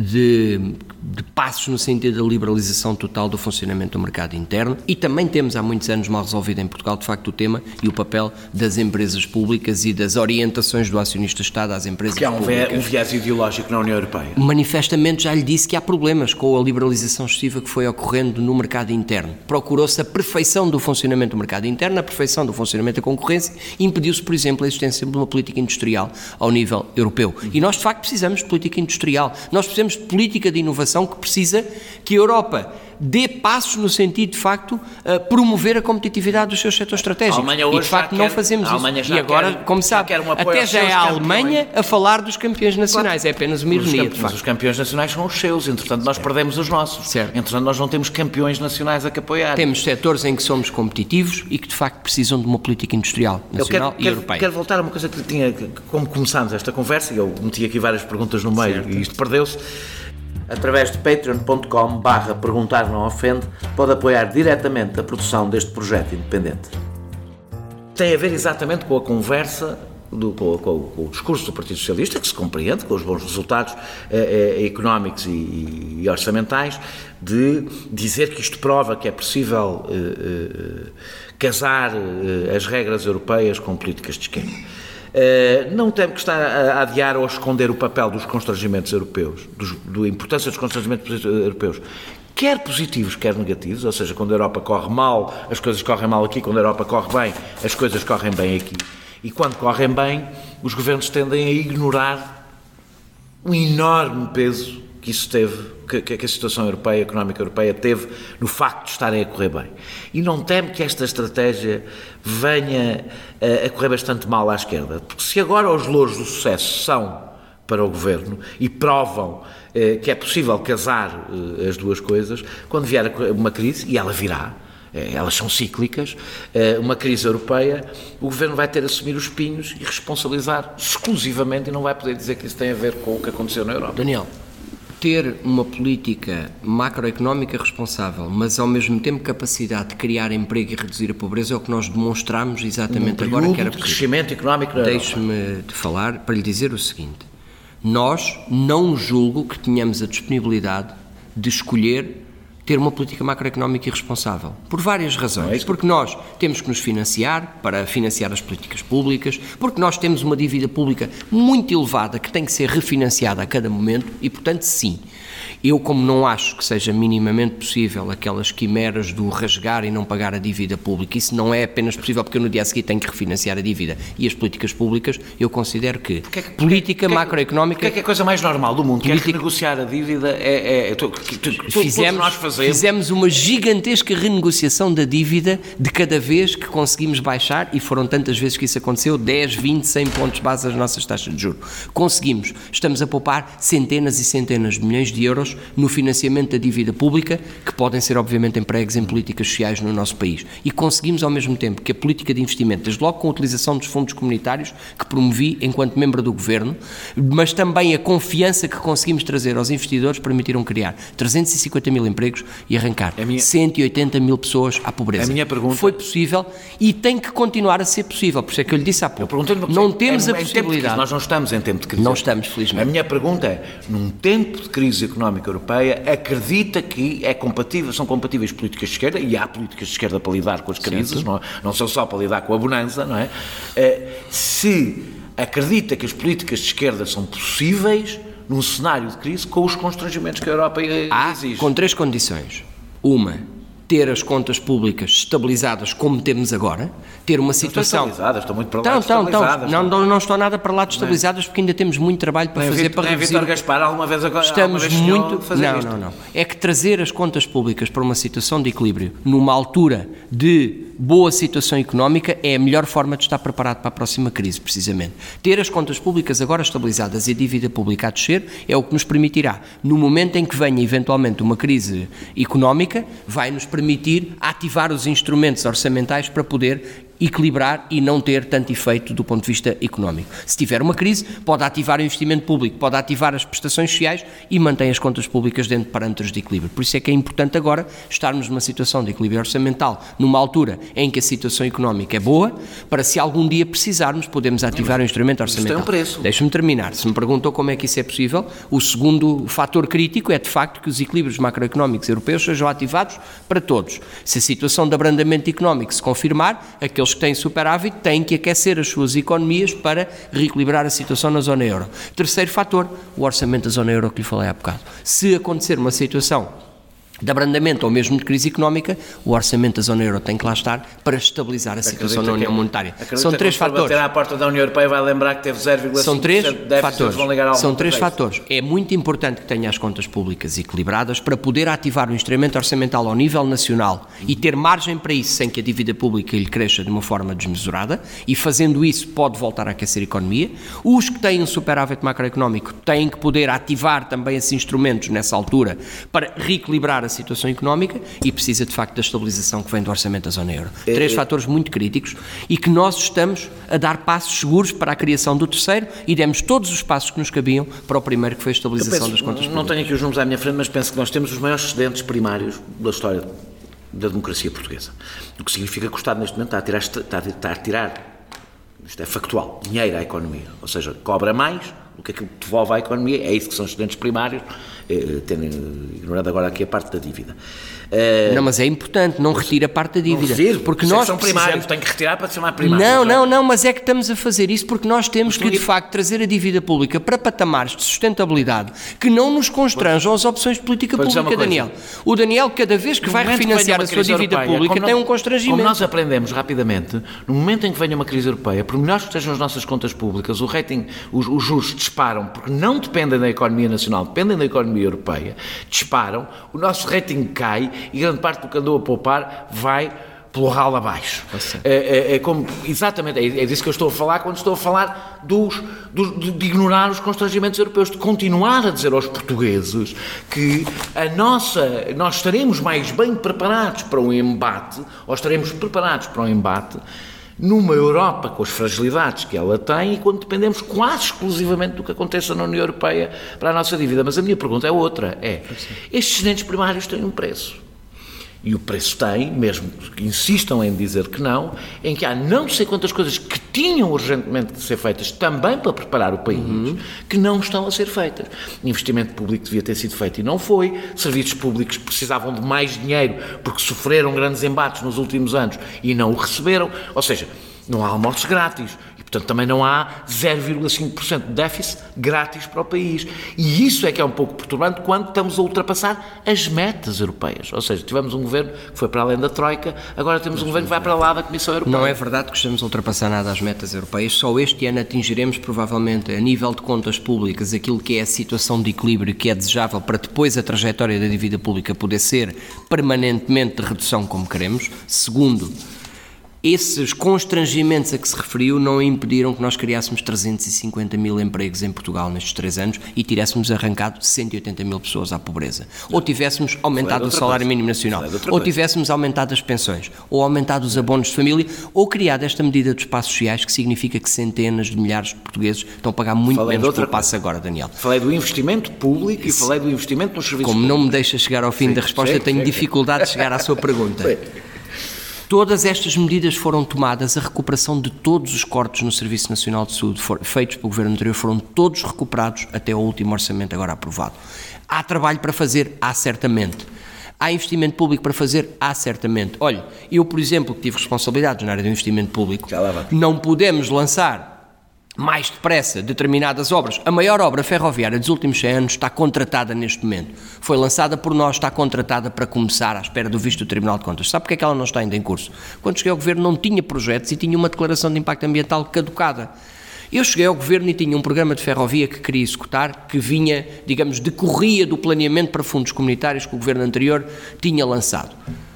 de passos no sentido da liberalização total do funcionamento do mercado interno, e também temos há muitos anos mal resolvido em Portugal, de facto, o tema e o papel das empresas públicas e das orientações do acionista-Estado às empresas públicas. Porque há um viés ideológico na União Europeia. Manifestamente já lhe disse que há problemas com a liberalização excessiva que foi ocorrendo no mercado interno. Procurou-se a perfeição do funcionamento do mercado interno, a perfeição do funcionamento da concorrência e impediu-se, por exemplo, a existência de uma política industrial ao nível europeu. E nós, de facto, precisamos de política industrial. Nós precisamos de política de inovação que precisa que a Europa dê passos no sentido, de facto, promover a competitividade dos seus setores estratégicos. E, de facto, não fazemos isso. E agora, como sabe, até já é a Alemanha a falar dos campeões nacionais. Claro. É apenas uma ironia, de facto. Mas os campeões nacionais são os seus, entretanto nós perdemos os nossos. Certo. Entretanto nós não temos campeões nacionais a que apoiar. Temos setores em que somos competitivos e que, de facto, precisam de uma política industrial nacional e europeia. Quero voltar a uma coisa que tinha, como começámos esta conversa, e eu meti aqui várias perguntas no meio, certo, e isto perdeu-se. Através de patreon.com/perguntar não ofende, pode apoiar diretamente a produção deste projeto independente. Tem a ver exatamente com a conversa com o discurso do Partido Socialista, que se compreende, com os bons resultados económicos e orçamentais, de dizer que isto prova que é possível casar as regras europeias com políticas de esquerda. Não temos que estar a adiar ou a esconder o papel dos constrangimentos europeus, da importância dos constrangimentos europeus, quer positivos, quer negativos, ou seja, quando a Europa corre mal, as coisas correm mal aqui, quando a Europa corre bem, as coisas correm bem aqui. E quando correm bem, os governos tendem a ignorar o enorme peso que isso teve, que a situação europeia, a económica europeia teve no facto de estarem a correr bem. E não temo que esta estratégia venha a correr bastante mal à esquerda, porque se agora os louros do sucesso são para o governo e provam que é possível casar as duas coisas, quando vier uma crise, e ela virá, elas são cíclicas, uma crise europeia, o governo vai ter a assumir os espinhos e responsabilizar exclusivamente, e não vai poder dizer que isso tem a ver com o que aconteceu na Europa. Daniel, ter uma política macroeconómica responsável, mas ao mesmo tempo capacidade de criar emprego e reduzir a pobreza é o que nós demonstramos exatamente agora que era possível. Crescimento económico na Europa. Deixe-me de falar para lhe dizer o seguinte: nós não julgo que tenhamos a disponibilidade de escolher ter uma política macroeconómica irresponsável, por várias razões, porque nós temos que nos financiar para financiar as políticas públicas, porque nós temos uma dívida pública muito elevada que tem que ser refinanciada a cada momento e, portanto, sim, eu, como não acho que seja minimamente possível aquelas quimeras do rasgar e não pagar a dívida pública, isso não é apenas possível porque eu no dia a seguir tenho que refinanciar a dívida e as políticas públicas, eu considero que política macroeconómica... O que é a coisa mais normal do mundo? Quer renegociar a dívida? Fizemos uma gigantesca renegociação da dívida de cada vez que conseguimos baixar, e foram tantas vezes que isso aconteceu, 10, 20, 100 pontos base as nossas taxas de juros. Conseguimos. Estamos a poupar centenas e centenas de milhões de euros no financiamento da dívida pública, que podem ser, obviamente, empregos em políticas sociais no nosso país. E conseguimos, ao mesmo tempo, que a política de investimento, desde logo com a utilização dos fundos comunitários, que promovi enquanto membro do Governo, mas também a confiança que conseguimos trazer aos investidores, permitiram criar 350 mil empregos e arrancar 180 mil pessoas à pobreza. A minha pergunta... Foi possível e tem que continuar a ser possível, por isso é que eu lhe disse há pouco. Não temos a possibilidade. Nós não estamos em tempo de crise. Não estamos, felizmente. A minha pergunta é, num tempo de crise económica europeia, acredita que são compatíveis políticas de esquerda, e há políticas de esquerda para lidar com as crises, não são só para lidar com a bonança, não é? Se acredita que as políticas de esquerda são possíveis num cenário de crise com os constrangimentos que a Europa exige. Com 3 condições. Uma, ter as contas públicas estabilizadas como temos agora, ter uma situação... Não estão estabilizadas, estão muito para lá de estabilizadas. Não estou nada para lá de estabilizadas, porque ainda temos muito trabalho para fazer para reduzir... Vítor Gaspar alguma vez agora estamos muito... Não. É que trazer as contas públicas para uma situação de equilíbrio, numa altura de boa situação económica, é a melhor forma de estar preparado para a próxima crise, precisamente. Ter as contas públicas agora estabilizadas e a dívida pública a descer é o que nos permitirá, no momento em que venha eventualmente uma crise económica, vai-nos permitir ativar os instrumentos orçamentais para poder equilibrar e não ter tanto efeito do ponto de vista económico. Se tiver uma crise, pode ativar o investimento público, pode ativar as prestações sociais e mantém as contas públicas dentro de parâmetros de equilíbrio. Por isso é que é importante agora estarmos numa situação de equilíbrio orçamental, numa altura em que a situação económica é boa, para se algum dia precisarmos, podemos ativar o instrumento orçamental. Isto tem um preço. Deixe-me terminar. Se me perguntou como é que isso é possível, o segundo fator crítico é de facto que os equilíbrios macroeconómicos europeus sejam ativados para todos. Se a situação de abrandamento económico se confirmar, aqueles que têm superávit têm que aquecer as suas economias para reequilibrar a situação na zona euro. Terceiro fator, o orçamento da zona euro que lhe falei há bocado. Se acontecer uma situação de abrandamento ou mesmo de crise económica, o orçamento da zona euro tem que lá estar para estabilizar a situação na União Monetária. São 3 fatores. Bater à porta da União Europeia vai lembrar que teve 0,5% São 3 de déficit, fatores. Vão ligar São 3 fatores. É muito importante que tenha as contas públicas equilibradas para poder ativar o instrumento orçamental ao nível nacional e ter margem para isso sem que a dívida pública lhe cresça de uma forma desmesurada, e fazendo isso pode voltar a aquecer a economia. Os que têm um superávit macroeconómico têm que poder ativar também esses instrumentos nessa altura para reequilibrar a situação económica, e precisa de facto da estabilização que vem do orçamento da zona euro. 3 fatores muito críticos e que nós estamos a dar passos seguros para a criação do terceiro, e demos todos os passos que nos cabiam para o primeiro, que foi a estabilização das contas públicas. Não tenho aqui os números à minha frente, mas penso que nós temos os maiores excedentes primários da história da democracia portuguesa. O que significa que o Estado neste momento está a tirar isto é factual, dinheiro à economia, ou seja, cobra mais do que aquilo que devolve à economia, é isso que são os excedentes primários, ignorando agora aqui a parte da dívida. Não, mas é importante, não retira a parte da dívida. Porque nós são primários, tem que retirar para se chamar primário. Não, mas é que estamos a fazer isso porque nós temos que, de facto, trazer a dívida pública para patamares de sustentabilidade que não nos constranjam às opções de política pública, Daniel. O Daniel, cada vez que vai refinanciar a sua dívida pública, tem um constrangimento. Como nós aprendemos rapidamente, no momento em que venha uma crise europeia, por melhores que estejam as nossas contas públicas, o rating, os juros disparam, porque não dependem da economia nacional, dependem da economia europeia, disparam, o nosso rating cai e grande parte do que andou a poupar vai pelo ralo abaixo. Exatamente, é disso que eu estou a falar quando estou a falar de ignorar os constrangimentos europeus, de continuar a dizer aos portugueses que nós estaremos mais bem preparados para um embate, ou estaremos preparados para um embate numa Europa com as fragilidades que ela tem e quando dependemos quase exclusivamente do que aconteça na União Europeia para a nossa dívida. Mas a minha pergunta é outra, estes excedentes primários têm um preço. E o preço tem, mesmo que insistam em dizer que não, em que há não sei quantas coisas que tinham urgentemente de ser feitas também para preparar o país, que não estão a ser feitas. Investimento público devia ter sido feito e não foi, serviços públicos precisavam de mais dinheiro porque sofreram grandes embates nos últimos anos e não o receberam, ou seja, não há almoços grátis. Portanto, também não há 0,5% de déficit grátis para o país. E isso é que é um pouco perturbante quando estamos a ultrapassar as metas europeias. Ou seja, tivemos um governo que foi para além da Troika, agora temos um governo que vai para lá da Comissão Europeia. Não é verdade que estamos a ultrapassar nada as metas europeias. Só este ano atingiremos, provavelmente, a nível de contas públicas, aquilo que é a situação de equilíbrio que é desejável para depois a trajetória da dívida pública poder ser permanentemente de redução como queremos. Segundo, esses constrangimentos a que se referiu não impediram que nós criássemos 350 mil empregos em Portugal nestes 3 anos e tivéssemos arrancado 180 mil pessoas à pobreza. Ou tivéssemos aumentado o salário mínimo nacional, ou tivéssemos aumentado as pensões, ou aumentado os abonos de família, ou criado esta medida dos passos sociais, que significa que centenas de milhares de portugueses estão a pagar muito menos pelo passo agora, Daniel. Falei do investimento público e falei do investimento nos serviços públicos. Como não me deixa chegar ao fim da resposta, eu tenho dificuldade de chegar à sua pergunta. Todas estas medidas foram tomadas, a recuperação de todos os cortes no Serviço Nacional de Saúde feitos pelo Governo anterior foram todos recuperados até o último orçamento agora aprovado. Há trabalho para fazer? Há certamente. Há investimento público para fazer? Há certamente. Olha, eu, por exemplo, que tive responsabilidades na área do investimento público, não podemos lançar mais depressa determinadas obras. A maior obra ferroviária dos últimos 100 anos está contratada neste momento. Foi lançada por nós, está contratada para começar à espera do visto do Tribunal de Contas. Sabe porque é que ela não está ainda em curso? Quando cheguei ao Governo não tinha projetos e tinha uma declaração de impacto ambiental caducada. Eu cheguei ao Governo e tinha um programa de ferrovia que queria executar, que vinha, digamos, decorria do planeamento para fundos comunitários que o Governo anterior tinha lançado.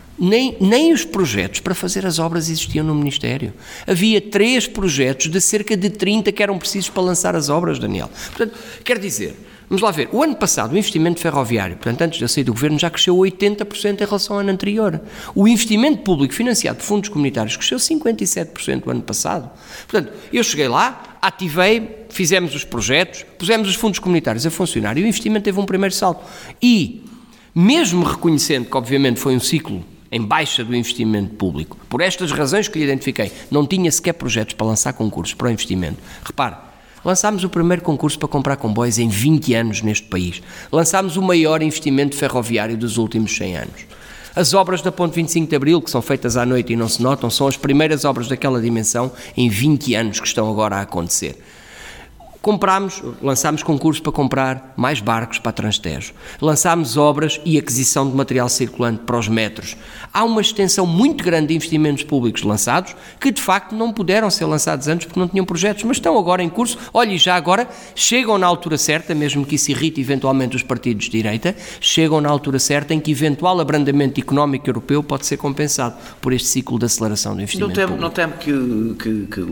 Nem os projetos para fazer as obras existiam no Ministério. Havia 3 projetos de cerca de 30 que eram precisos para lançar as obras, Daniel. Portanto, quer dizer, vamos lá ver, o ano passado o investimento ferroviário, portanto, antes de eu sair do Governo, já cresceu 80% em relação ao ano anterior. O investimento público financiado por fundos comunitários cresceu 57% o ano passado. Portanto, eu cheguei lá, ativei, fizemos os projetos, pusemos os fundos comunitários a funcionar e o investimento teve um primeiro salto. E, mesmo reconhecendo que, obviamente, foi um ciclo em baixa do investimento público, por estas razões que lhe identifiquei, não tinha sequer projetos para lançar concursos para o investimento. Repare, lançámos o primeiro concurso para comprar comboios em 20 anos neste país. Lançámos o maior investimento ferroviário dos últimos 100 anos. As obras da Ponte 25 de Abril, que são feitas à noite e não se notam, são as primeiras obras daquela dimensão em 20 anos que estão agora a acontecer. Lançámos concursos para comprar mais barcos para a Transtejo. Lançámos obras e aquisição de material circulante para os metros. Há uma extensão muito grande de investimentos públicos lançados que, de facto, não puderam ser lançados antes porque não tinham projetos, mas estão agora em curso. Olha, e já agora chegam na altura certa, mesmo que isso irrite eventualmente os partidos de direita, chegam na altura certa em que eventual abrandamento económico europeu pode ser compensado por este ciclo de aceleração do investimento público. Não temo que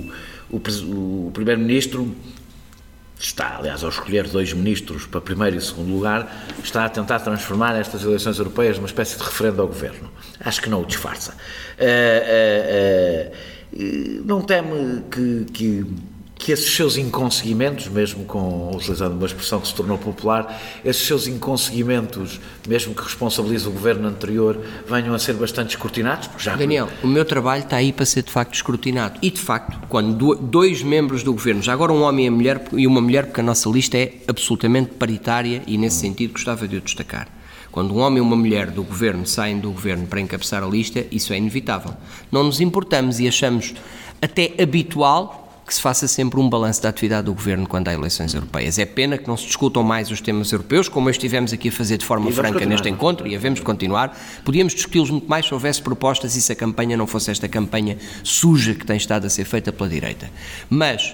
o Primeiro-Ministro está, aliás, ao escolher 2 ministros para primeiro e segundo lugar, está a tentar transformar estas eleições europeias numa espécie de referendo ao governo. Acho que não o disfarça. Não teme que que esses seus inconseguimentos, mesmo utilizando uma expressão que se tornou popular, esses seus inconseguimentos, mesmo que responsabilize o governo anterior, venham a ser bastante escrutinados? Daniel, o meu trabalho está aí para ser de facto escrutinado. E de facto, quando dois membros do governo, já agora um homem e uma mulher, porque a nossa lista é absolutamente paritária e nesse sentido gostava de o destacar. Quando um homem e uma mulher do governo saem do governo para encabeçar a lista, isso é inevitável. Não nos importamos e achamos até habitual que se faça sempre um balanço da atividade do governo quando há eleições europeias. É pena que não se discutam mais os temas europeus, como estivemos aqui a fazer de forma franca neste encontro, e havemos de continuar. Podíamos discuti-los muito mais se houvesse propostas e se a campanha não fosse esta campanha suja que tem estado a ser feita pela direita. Mas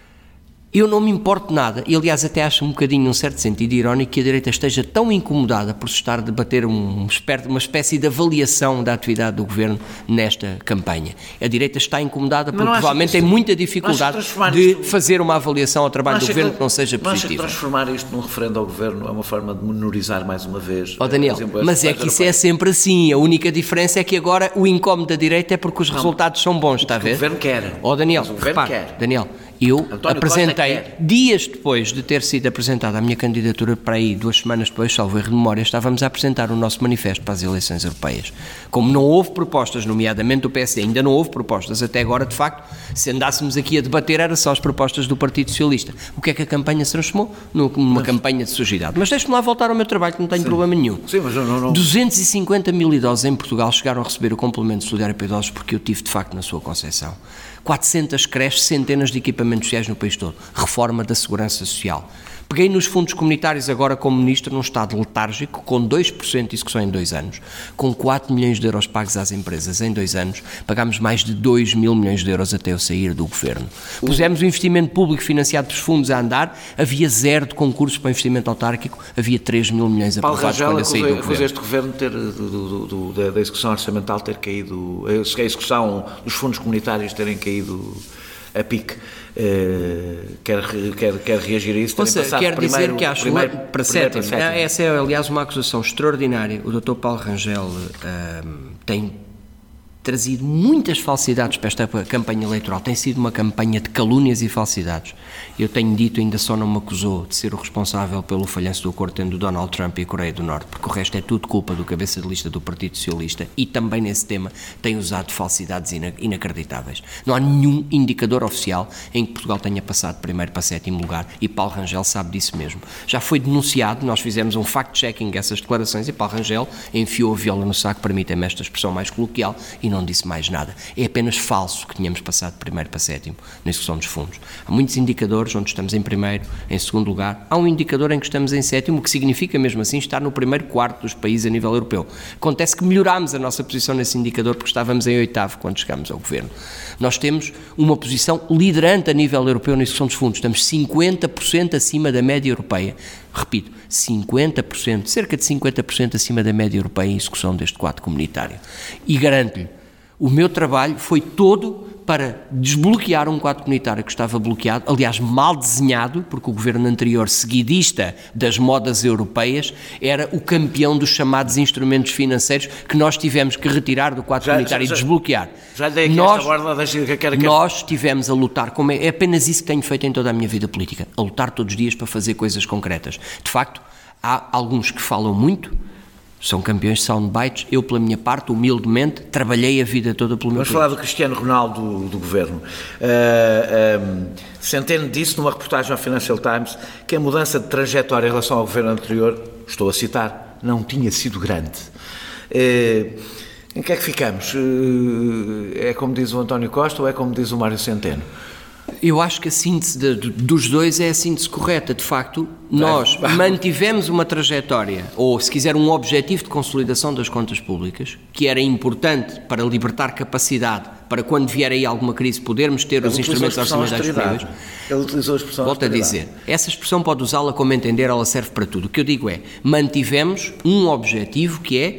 eu não me importo nada, e aliás até acho um bocadinho, num certo sentido irónico, que a direita esteja tão incomodada por se estar a debater uma espécie de avaliação da atividade do governo nesta campanha. A direita está incomodada porque provavelmente tem muita dificuldade de fazer uma avaliação ao trabalho do governo que não seja positiva. Não acha que transformar isto num referendo ao governo é uma forma de menorizar mais uma vez? Daniel, mas é que isso é sempre assim. A única diferença é que agora o incómodo da direita é porque os resultados são bons, está a ver? O governo quer. Daniel, repare, Daniel, eu apresentei, dias depois de ter sido apresentada a minha candidatura para aí, 2 semanas depois, salvo erro de memória, estávamos a apresentar o nosso manifesto para as eleições europeias. Como não houve propostas, nomeadamente do PSD, ainda não houve propostas até agora, de facto, se andássemos aqui a debater, era só as propostas do Partido Socialista. O que é que a campanha se transformou? Numa campanha de sujidade. Mas deixe-me lá voltar ao meu trabalho, que não tenho problema nenhum. Sim, mas não. 250 mil idosos em Portugal chegaram a receber o complemento solidário para idosos porque eu tive, de facto, na sua concepção. 400 creches, centenas de equipamentos sociais no país todo. Reforma da segurança social. Peguei nos fundos comunitários agora como ministro num estado letárgico, com 2% de execução em 2 anos. Com 4 milhões de euros pagos às empresas em 2 anos, pagámos mais de 2 mil milhões de euros até eu sair do governo. Pusemos o investimento público financiado pelos fundos a andar, havia 0 de concursos para investimento autárquico, havia 3 mil milhões aprovados quando eu saí do governo. Paulo este governo da execução orçamental ter caído, a execução dos fundos comunitários terem caído a pique. Quer reagir a isso? Quer dizer que acho para sétimo. Essa é, aliás, uma acusação extraordinária. O Dr. Paulo Rangel tem trazido muitas falsidades para esta campanha eleitoral. Tem sido uma campanha de calúnias e falsidades. Eu tenho dito, ainda só não me acusou de ser o responsável pelo falhanço do acordo entre Donald Trump e a Coreia do Norte, porque o resto é tudo culpa do cabeça de lista do Partido Socialista e também nesse tema tem usado falsidades inacreditáveis. Não há nenhum indicador oficial em que Portugal tenha passado de primeiro para 7º lugar e Paulo Rangel sabe disso mesmo. Já foi denunciado, nós fizemos um fact-checking dessas declarações e Paulo Rangel enfiou a viola no saco, permitem-me esta expressão mais coloquial, e não disse mais nada. É apenas falso que tínhamos passado de primeiro para 7º na execução dos fundos. Há muitos indicadores onde estamos em primeiro, em segundo lugar. Há um indicador em que estamos em 7º, o que significa mesmo assim estar no primeiro quarto dos países a nível europeu. Acontece que melhorámos a nossa posição nesse indicador porque estávamos em 8º quando chegámos ao governo. Nós temos uma posição liderante a nível europeu na execução dos fundos. Estamos 50% acima da média europeia. Repito, 50%, cerca de 50% acima da média europeia em execução deste quadro comunitário. E garanto-lhe, o meu trabalho foi todo para desbloquear um quadro comunitário que estava bloqueado, aliás, mal desenhado, porque o governo anterior, seguidista das modas europeias, era o campeão dos chamados instrumentos financeiros que nós tivemos que retirar do quadro comunitário e desbloquear. Já dei aqui esta borda, nós estivemos a lutar, como é apenas isso que tenho feito em toda a minha vida política, a lutar todos os dias para fazer coisas concretas. De facto, há alguns que falam muito, são campeões de soundbites. Eu, pela minha parte, humildemente, trabalhei a vida toda pelo meu Vamos falar do Cristiano Ronaldo do governo. Centeno disse numa reportagem ao Financial Times que a mudança de trajetória em relação ao governo anterior, estou a citar, não tinha sido grande. Em que é que ficamos? É como diz o António Costa ou é como diz o Mário Centeno? Eu acho que a síntese dos dois é a síntese correta. De facto, nós mantivemos uma trajetória, ou se quiser um objetivo de consolidação das contas públicas, que era importante para libertar capacidade, para quando vier aí alguma crise podermos ter os instrumentos orçamentais disponíveis. Ele utilizou a expressão Volto a dizer, essa expressão pode usá-la como entender, ela serve para tudo. O que eu digo é, mantivemos um objetivo que é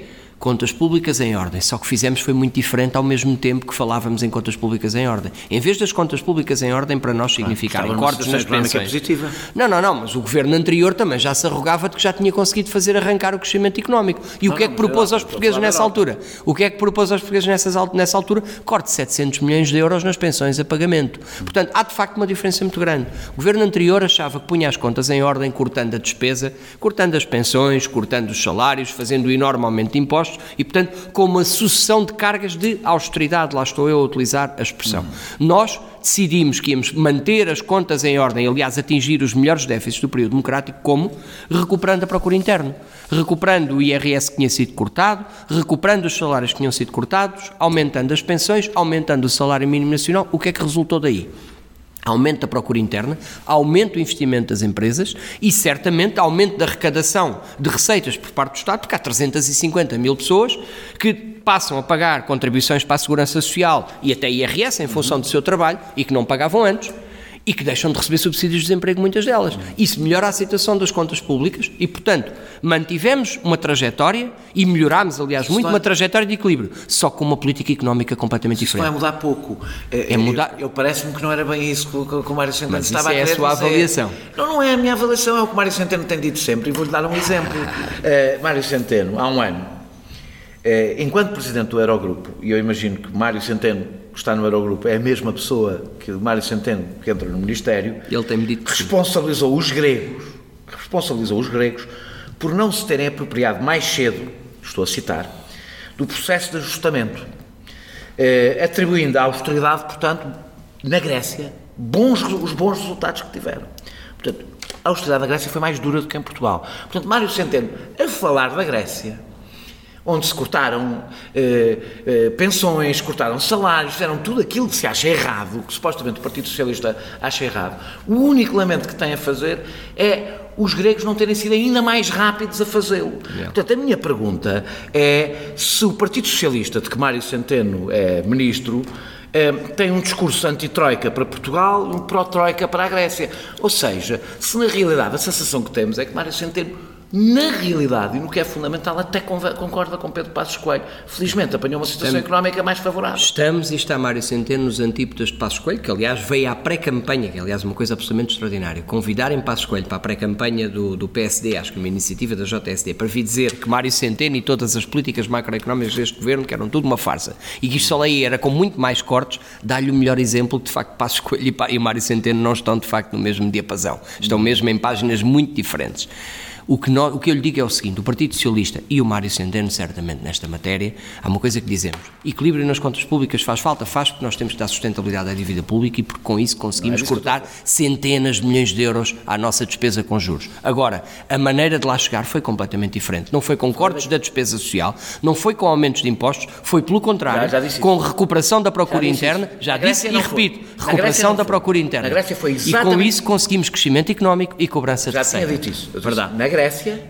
contas públicas em ordem, só que fizemos foi muito diferente ao mesmo tempo que falávamos em contas públicas em ordem. Em vez das contas públicas em ordem para nós significarem cortes nas pensões. Positiva. Não, mas o governo anterior também já se arrogava de que já tinha conseguido fazer arrancar o crescimento económico. E o que é que propôs aos portugueses nessa altura? O que é que propôs aos portugueses nessa altura? Corte de 700 milhões de euros nas pensões a pagamento. Portanto, há de facto uma diferença muito grande. O governo anterior achava que punha as contas em ordem, cortando a despesa, cortando as pensões, cortando os salários, fazendo um enorme aumento de impostos e, portanto, com uma sucessão de cargas de austeridade, lá estou eu a utilizar a expressão. Nós decidimos que íamos manter as contas em ordem, aliás, atingir os melhores déficits do período democrático, como? Recuperando a procura interna, recuperando o IRS que tinha sido cortado, recuperando os salários que tinham sido cortados, aumentando as pensões, aumentando o salário mínimo nacional. O que é que resultou daí? Aumento da procura interna, aumento do investimento das empresas e, certamente, aumento da arrecadação de receitas por parte do Estado, porque há 350 mil pessoas que passam a pagar contribuições para a Segurança Social e até IRS em função do seu trabalho e que não pagavam antes e que deixam de receber subsídios de desemprego, muitas delas. Isso melhora a situação das contas públicas e, portanto, mantivemos uma trajetória e melhorámos, aliás, muito uma trajetória de equilíbrio, só com uma política económica completamente diferente. Isso não é mudar pouco. Eu parece-me que não era bem isso que o Mário Centeno estava a querer dizer. Mas isso é a sua avaliação. Não é a minha avaliação, é o que o Mário Centeno tem dito sempre. E vou-lhe dar um exemplo. Mário Centeno, há um ano, enquanto Presidente do Eurogrupo, e eu imagino que Mário Centeno, que está no Eurogrupo, é a mesma pessoa que o Mário Centeno, que entra no Ministério, ele tem-me dito que responsabilizou os gregos por não se terem apropriado mais cedo, estou a citar, do processo de ajustamento, atribuindo à austeridade, portanto, na Grécia, os bons resultados que tiveram. Portanto, a austeridade na Grécia foi mais dura do que em Portugal. Portanto, Mário Centeno, a falar da Grécia, onde se cortaram pensões, cortaram salários, fizeram tudo aquilo que se acha errado, que supostamente o Partido Socialista acha errado. O único lamento que tem a fazer é os gregos não terem sido ainda mais rápidos a fazê-lo. Portanto, a minha pergunta é se o Partido Socialista, de que Mário Centeno é ministro, tem um discurso anti-troika para Portugal e um pró-troika para a Grécia. Ou seja, se na realidade a sensação que temos é que Mário Centeno, na realidade, e no que é fundamental, até concorda com Pedro Passos Coelho. Felizmente apanhou uma situação económica mais favorável. Estamos e está Mário Centeno nos antípodas de Passos Coelho, que aliás veio à pré-campanha, que aliás é uma coisa absolutamente extraordinária, convidarem Passos Coelho para a pré-campanha do PSD, acho que uma iniciativa da JSD, para vir dizer que Mário Centeno e todas as políticas macroeconómicas deste governo, que eram tudo uma farsa, e que isto só aí era com muito mais cortes, dá-lhe o melhor exemplo que de facto Passos Coelho e Mário Centeno não estão de facto no mesmo diapasão, estão mesmo em páginas muito diferentes. O que eu lhe digo é o seguinte, o Partido Socialista e o Mário Centeno, certamente nesta matéria, há uma coisa que dizemos, equilíbrio nas contas públicas faz falta, faz porque nós temos que dar sustentabilidade à dívida pública e porque com isso conseguimos cortar centenas de milhões de euros à nossa despesa com juros. Agora, a maneira de lá chegar foi completamente diferente, não foi com cortes da despesa social, não foi com aumentos de impostos, foi pelo contrário, com recuperação da procura interna, já disse e repito, recuperação da procura interna. Na Grécia foi exatamente... E com isso conseguimos crescimento económico e cobrança de receita. Já tinha dito isso. Verdade. Na Grécia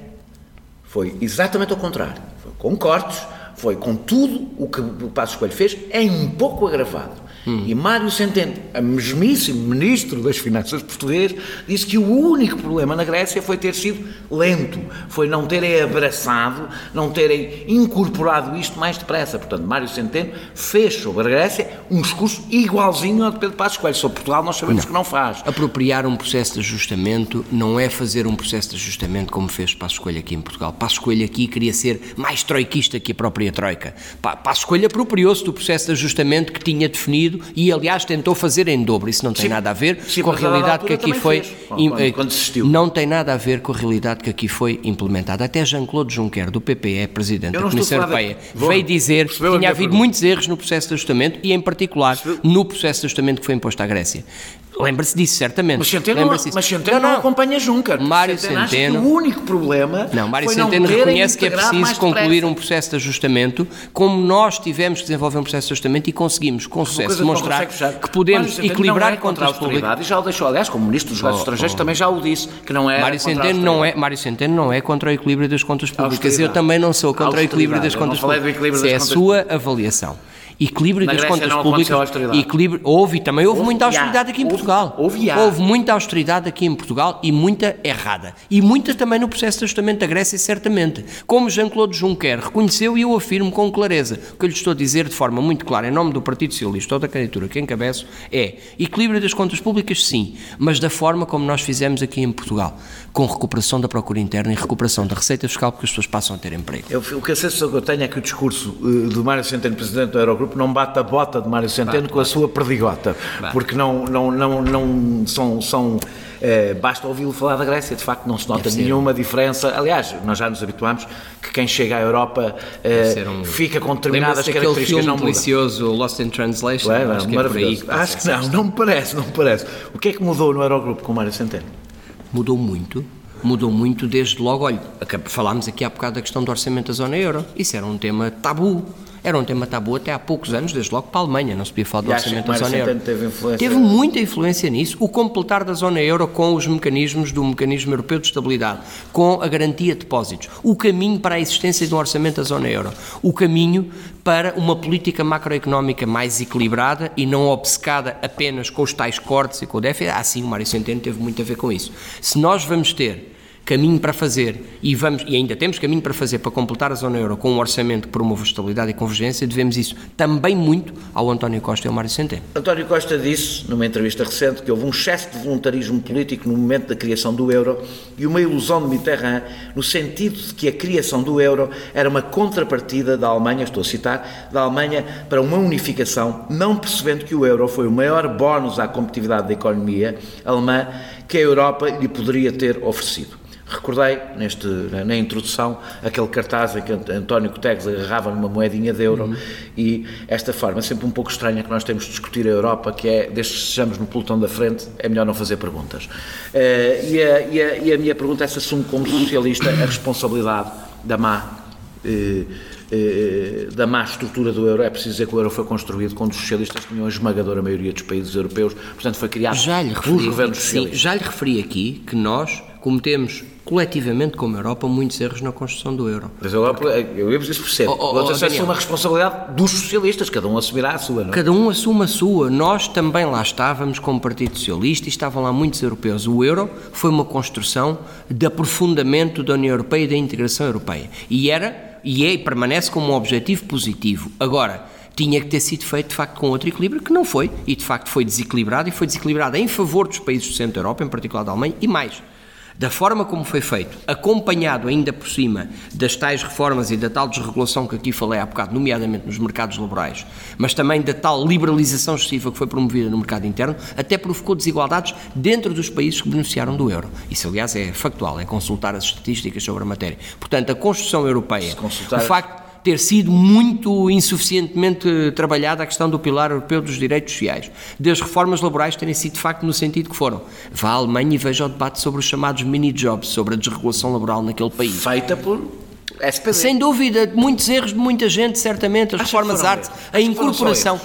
foi exatamente ao contrário. Foi com cortes, foi com tudo o que o Passos Coelho fez, em um pouco agravado. E Mário Centeno, a mesmíssimo ministro das Finanças português, disse que o único problema na Grécia foi ter sido lento, foi não terem abraçado, não terem incorporado isto mais depressa. Portanto, Mário Centeno fez sobre a Grécia um discurso igualzinho ao de Pedro Passos Coelho. Sobre Portugal nós sabemos que não faz. Apropriar um processo de ajustamento não é fazer um processo de ajustamento como fez Passos Coelho aqui em Portugal. Passos Coelho aqui queria ser mais troiquista que a própria Troika. Passos Coelho apropriou-se do processo de ajustamento que tinha definido e, aliás, tentou fazer em dobro. Isso não tem nada a ver com a realidade que aqui foi... Quando desistiu. Não tem nada a ver com a realidade que aqui foi implementada. Até Jean-Claude Juncker, do PPE, Presidente da Comissão Europeia, veio dizer que tinha havido muitos erros no processo de ajustamento e, em particular, no processo de ajustamento que foi imposto à Grécia. Lembra-se disso, certamente. Mas Centeno não acompanha Juncker. Mário Centeno... O único problema... Mário Centeno reconhece que é preciso concluir um processo de ajustamento, como nós tivemos que desenvolver um processo de ajustamento e conseguimos, com sucesso, demonstrar que podemos equilibrar contas públicas. E já o deixou, aliás, como Ministro dos Negócios Estrangeiros, também já o disse, que não é Mário Centeno não é contra o equilíbrio das contas públicas. Eu também não sou contra o equilíbrio das contas públicas. Isso é a sua avaliação. Equilíbrio das contas públicas. Houve muita austeridade aqui em Portugal. Houve muita austeridade aqui em Portugal e muita errada. E muita também no processo de ajustamento da Grécia, certamente. Como Jean-Claude Juncker reconheceu, e eu afirmo com clareza, o que eu lhe estou a dizer de forma muito clara, em nome do Partido Socialista ou da candidatura que encabeço, é equilíbrio das contas públicas, sim, mas da forma como nós fizemos aqui em Portugal, com recuperação da procura interna e recuperação da receita fiscal, porque as pessoas passam a ter emprego. O que a sensação que eu tenho é que o discurso do Mário Centeno, presidente do Eurogrupo, não bate a bota de Mário Centeno com a sua perdigota, porque não são basta ouvi-lo falar da Grécia, de facto não se nota nenhuma diferença. Aliás, nós já nos habituamos que quem chega à Europa fica com determinadas características, não muda. Delicioso Lost in Translation, acho que é por aí. Acho que não me parece. O que é que mudou no Eurogrupo com o Mário Centeno? Mudou muito desde logo. Olha, falámos aqui há bocado da questão do orçamento da zona euro. Isso era um tema tabu. Era um tema tabu até há poucos anos, desde logo para a Alemanha, não se podia falar do orçamento da zona euro. Teve muita influência nisso, o completar da zona euro com os mecanismos do Mecanismo Europeu de Estabilidade, com a garantia de depósitos, o caminho para a existência de um orçamento da zona euro, o caminho para uma política macroeconómica mais equilibrada e não obcecada apenas com os tais cortes e com o déficit. Sim, o Mário Centeno teve muito a ver com isso. Se nós vamos ter caminho para fazer, e ainda temos caminho para fazer para completar a zona euro com um orçamento que promova estabilidade e convergência, devemos isso também muito ao António Costa e ao Mário Centeno. António Costa disse, numa entrevista recente, que houve um excesso de voluntarismo político no momento da criação do euro e uma ilusão de Mitterrand, no sentido de que a criação do euro era uma contrapartida da Alemanha, estou a citar, da Alemanha para uma unificação, não percebendo que o euro foi o maior bónus à competitividade da economia alemã que a Europa lhe poderia ter oferecido. Recordei, na introdução, aquele cartaz em que António Guterres agarrava numa moedinha de euro e esta forma sempre um pouco estranha que nós temos de discutir a Europa, que é, desde que estejamos no pelotão da frente, é melhor não fazer perguntas. E a minha pergunta é se assume como socialista a responsabilidade da má estrutura do euro. É preciso dizer que o euro foi construído quando os socialistas tinham a esmagadora maioria dos países europeus, portanto foi criado pelos governos socialistas. Já lhe referi aqui que nós cometemos coletivamente como Europa muitos erros na construção do euro. Mas eu ia dizer isso por sempre. Outra é uma responsabilidade dos socialistas, cada um assumirá a sua, não é? Cada um assume a sua. Nós também lá estávamos como Partido Socialista e estavam lá muitos europeus. O euro foi uma construção de aprofundamento da União Europeia e da integração europeia. E permanece como um objetivo positivo. Agora, tinha que ter sido feito, de facto, com outro equilíbrio, que não foi, e de facto foi desequilibrado, e foi desequilibrado em favor dos países do centro da Europa, em particular da Alemanha, e mais, da forma como foi feito, acompanhado ainda por cima das tais reformas e da tal desregulação que aqui falei há bocado, nomeadamente nos mercados laborais, mas também da tal liberalização excessiva que foi promovida no mercado interno, até provocou desigualdades dentro dos países que beneficiaram do euro. Isso, aliás, é factual, é consultar as estatísticas sobre a matéria. Portanto, a construção europeia, o facto de ter sido muito insuficientemente trabalhada a questão do pilar europeu dos direitos sociais, das reformas laborais terem sido de facto no sentido que foram. Vá à Alemanha e veja o debate sobre os chamados mini-jobs, sobre a desregulação laboral naquele país. Feita por SPD. Sem dúvida, muitos erros de muita gente, certamente, as reformas de arte, a incorporação.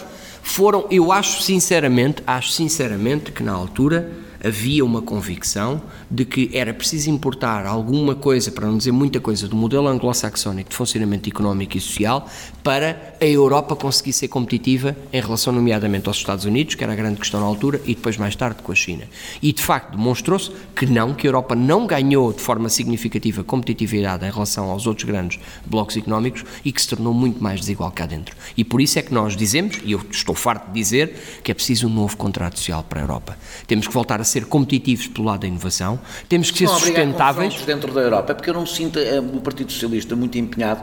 Eu acho sinceramente que na altura havia uma convicção de que era preciso importar alguma coisa, para não dizer muita coisa, do modelo anglo-saxónico de funcionamento económico e social para a Europa conseguir ser competitiva em relação nomeadamente aos Estados Unidos, que era a grande questão na altura, e depois mais tarde com a China. E de facto demonstrou-se que a Europa não ganhou de forma significativa competitividade em relação aos outros grandes blocos económicos e que se tornou muito mais desigual cá dentro. E por isso é que nós dizemos, e eu estou farto de dizer, que é preciso um novo contrato social para a Europa. Temos que voltar a ser competitivos pelo lado da inovação, temos que ser sustentáveis. Dentro da Europa, é porque eu não sinto o Partido Socialista muito empenhado.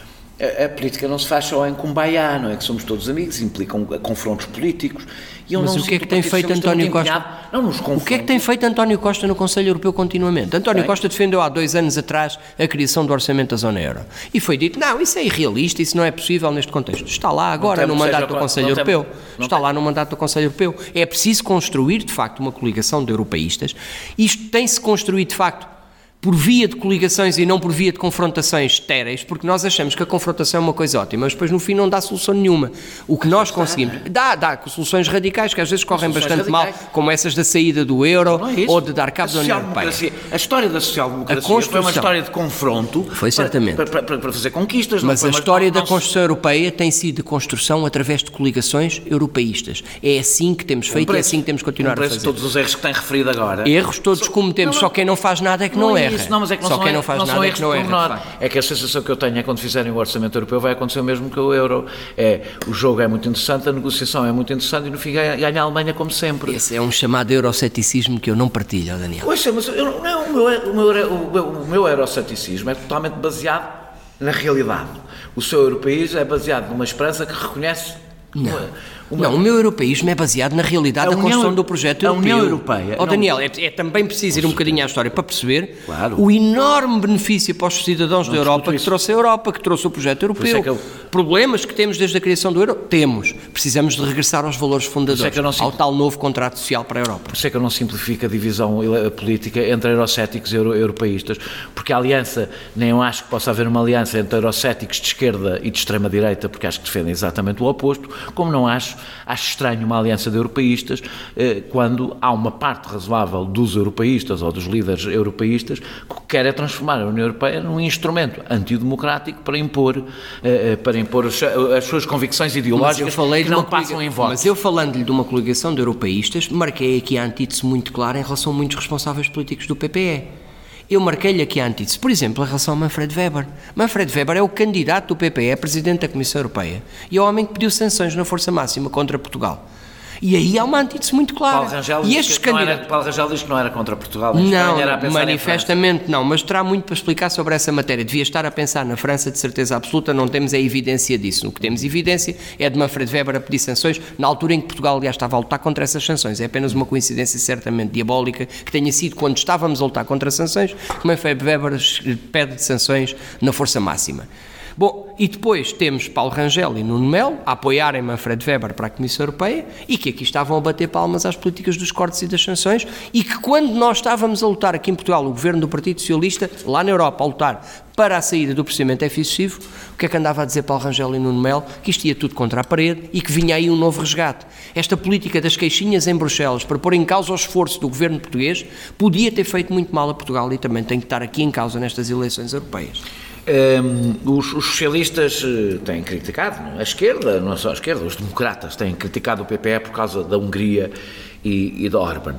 A política não se faz só em Kumbaya, não é? Que somos todos amigos, implicam confrontos políticos. Mas o que é que tem feito António Costa? O que é que tem feito António Costa no Conselho Europeu continuamente? António Costa defendeu há 2 anos atrás a criação do orçamento da zona euro. E foi dito, não, isso é irrealista, isso não é possível neste contexto. Está lá agora no mandato do Conselho Europeu. Está lá no mandato do Conselho Europeu. É preciso construir, de facto, uma coligação de europeístas. Isto tem-se construído, de facto, por via de coligações e não por via de confrontações estéreis, porque nós achamos que a confrontação é uma coisa ótima, mas depois no fim não dá solução nenhuma. O que nós conseguimos... Dá soluções radicais que às vezes correm bastante mal, como essas da saída do euro ou de dar cabo da União Europeia. A história da social-democracia foi uma história de confronto para fazer conquistas. Mas a história da construção europeia tem sido de construção através de coligações europeístas. É assim que temos feito e é assim que temos que continuar a fazer. Todos os erros que tem referido agora. Erros todos cometemos, só quem não faz nada é que não erra. Mas é que só quem não faz nada é que não erra. É que a sensação que eu tenho é que quando fizerem o orçamento europeu vai acontecer o mesmo que o euro. O jogo é muito interessante, a negociação é muito interessante e no fim ganha a Alemanha como sempre. Esse é um chamado euroceticismo que eu não partilho, Daniel. Pois, mas o meu euroceticismo é totalmente baseado na realidade. O seu europeísmo é baseado numa esperança que reconhece... Não, o meu europeísmo é baseado na realidade da construção do projeto europeu. A União Europeia... Daniel, é também preciso ir um bocadinho à história para perceber o enorme benefício para os cidadãos da Europa que trouxe a Europa, que trouxe o projeto europeu. Problemas que temos desde a criação do euro? Temos. Precisamos de regressar aos valores fundadores, ao tal novo contrato social para a Europa. Por isso é que eu não simplifico a divisão política entre eurocéticos e europeístas, porque a aliança, nem eu acho que possa haver uma aliança entre eurocéticos de esquerda e de extrema-direita, porque acho que defendem exatamente o oposto, como não acho estranho uma aliança de europeístas quando há uma parte razoável dos europeístas ou dos líderes europeístas que quer é transformar a União Europeia num instrumento antidemocrático para impor as suas convicções ideológicas que não passam em votos. Mas eu falando-lhe de uma coligação de europeístas, marquei aqui a antítese muito clara em relação a muitos responsáveis políticos do PPE. Eu marquei-lhe aqui a antítese, por exemplo, em relação a Manfred Weber. Manfred Weber é o candidato do PPE a presidente da Comissão Europeia e é o homem que pediu sanções na força máxima contra Portugal. E aí há uma antítese muito clara. Paulo Rangel diz que não era contra Portugal. Não, manifestamente não, mas terá muito para explicar sobre essa matéria. Devia estar a pensar na França, de certeza absoluta, não temos a evidência disso. O que temos evidência é de Manfred Weber a pedir sanções, na altura em que Portugal, aliás, estava a lutar contra essas sanções. É apenas uma coincidência certamente diabólica que tenha sido quando estávamos a lutar contra sanções que Manfred Weber pede sanções na força máxima. Bom, e depois temos Paulo Rangel e Nuno Melo a apoiarem Manfred Weber para a Comissão Europeia e que aqui estavam a bater palmas às políticas dos cortes e das sanções e que quando nós estávamos a lutar aqui em Portugal, o governo do Partido Socialista, lá na Europa, a lutar para a saída do procedimento excessivo, o que é que andava a dizer Paulo Rangel e Nuno Melo? Que isto ia tudo contra a parede e que vinha aí um novo resgate. Esta política das queixinhas em Bruxelas para pôr em causa o esforço do governo português podia ter feito muito mal a Portugal e também tem que estar aqui em causa nestas eleições europeias. Os socialistas têm criticado, a esquerda, não só a esquerda, os democratas têm criticado o PPE por causa da Hungria e da Orbán.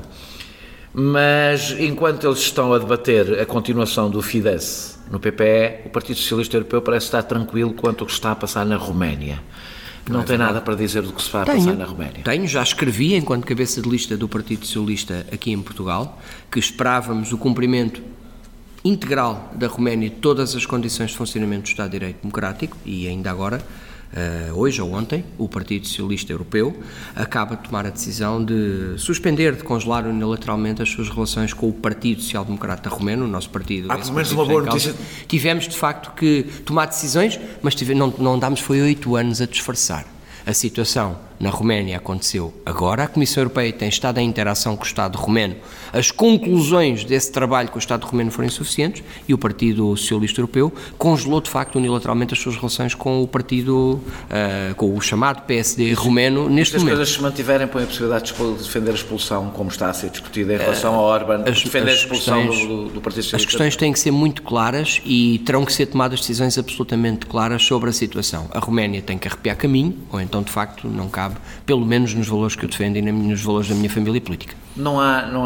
Mas enquanto eles estão a debater a continuação do Fidesz no PPE, o Partido Socialista Europeu parece estar tranquilo quanto ao que está a passar na Roménia. Não tem nada para dizer do que se vai passar na Roménia. Já escrevi, enquanto cabeça de lista do Partido Socialista aqui em Portugal, que esperávamos o cumprimento integral da Roménia de todas as condições de funcionamento do Estado de Direito Democrático e ainda agora, hoje ou ontem, o Partido Socialista Europeu acaba de tomar a decisão de suspender, de congelar unilateralmente as suas relações com o Partido Social Democrata Romeno, o nosso partido. Pelo menos uma boa notícia. Tivemos de facto que tomar decisões, mas não andámos foi 8 anos a disfarçar. A situação na Roménia aconteceu agora, a Comissão Europeia tem estado em interação com o Estado romeno, as conclusões desse trabalho com o Estado romeno foram insuficientes e o Partido Socialista Europeu congelou de facto unilateralmente as suas relações com o partido, com o chamado PSD romeno neste momento. Se as coisas se mantiverem, põe a possibilidade de defender a expulsão, como está a ser discutida em relação a Orbán, defender a expulsão do Partido Socialista. As questões têm que ser muito claras e terão que ser tomadas decisões absolutamente claras sobre a situação. A Roménia tem que arrepiar caminho, ou então de facto não cabe, pelo menos nos valores que eu defendo e nos valores da minha família política. Não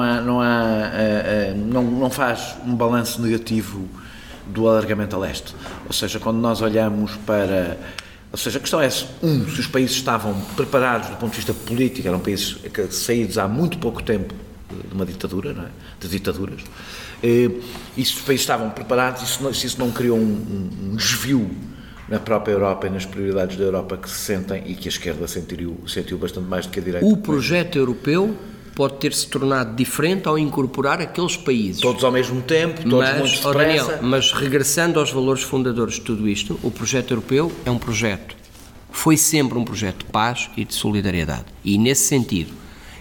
faz um balanço negativo do alargamento a leste. Ou seja, quando nós olhamos para... Ou seja, a questão é se os países estavam preparados do ponto de vista político, eram países saídos há muito pouco tempo de uma ditadura, não é? De ditaduras, e se os países estavam preparados, se isso não criou um desvio na própria Europa e nas prioridades da Europa que se sentem e que a esquerda sentiu bastante mais do que a direita. O projeto europeu pode ter-se tornado diferente ao incorporar aqueles países. Todos ao mesmo tempo, todos muito depressa. Daniel, mas regressando aos valores fundadores de tudo isto, o projeto europeu é um projeto, foi sempre um projeto de paz e de solidariedade. E nesse sentido,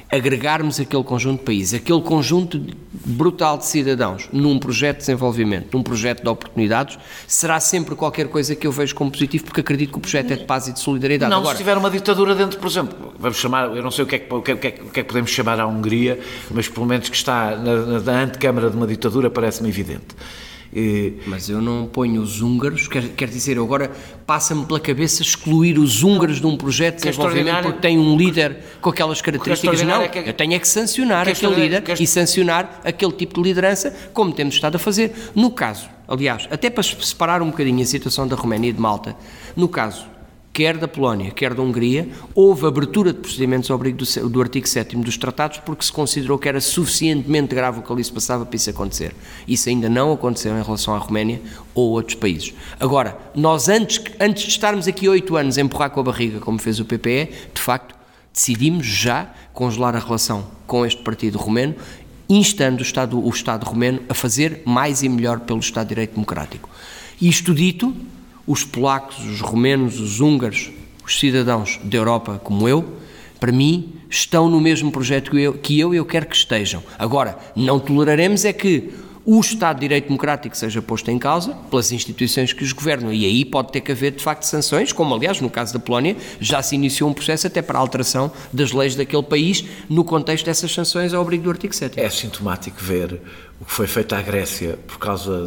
agregarmos aquele conjunto de países, aquele conjunto brutal de cidadãos num projeto de desenvolvimento, num projeto de oportunidades, será sempre qualquer coisa que eu vejo como positivo, porque acredito que o projeto é de paz e de solidariedade. Não, agora, se tiver uma ditadura dentro, por exemplo, vamos chamar, eu não sei o que é que podemos chamar à Hungria, mas pelo menos que está na antecâmara de uma ditadura parece-me evidente. Mas eu não ponho os húngaros, quer dizer, agora passa-me pela cabeça excluir os húngaros de um projeto de desenvolvimento porque tem um líder com aquelas características. Não, eu tenho que sancionar aquele líder e sancionar aquele tipo de liderança, como temos estado a fazer. No caso, aliás, até para separar um bocadinho a situação da Roménia e de Malta, no caso quer da Polónia, quer da Hungria, houve abertura de procedimentos ao abrigo do artigo 7º dos tratados porque se considerou que era suficientemente grave o que ali se passava para isso acontecer. Isso ainda não aconteceu em relação à Roménia ou outros países. Agora, nós antes de estarmos aqui 8 anos a empurrar com a barriga, como fez o PPE, de facto, decidimos já congelar a relação com este partido romeno, instando o Estado romeno a fazer mais e melhor pelo Estado de Direito Democrático. Isto dito, os polacos, os romenos, os húngaros, os cidadãos da Europa como eu, para mim, estão no mesmo projeto que eu quero que estejam. Agora, não toleraremos é que o Estado de Direito Democrático seja posto em causa pelas instituições que os governam, e aí pode ter que haver, de facto, sanções, como, aliás, no caso da Polónia, já se iniciou um processo até para a alteração das leis daquele país, no contexto dessas sanções ao abrigo do artigo 7º. É sintomático ver o que foi feito à Grécia por causa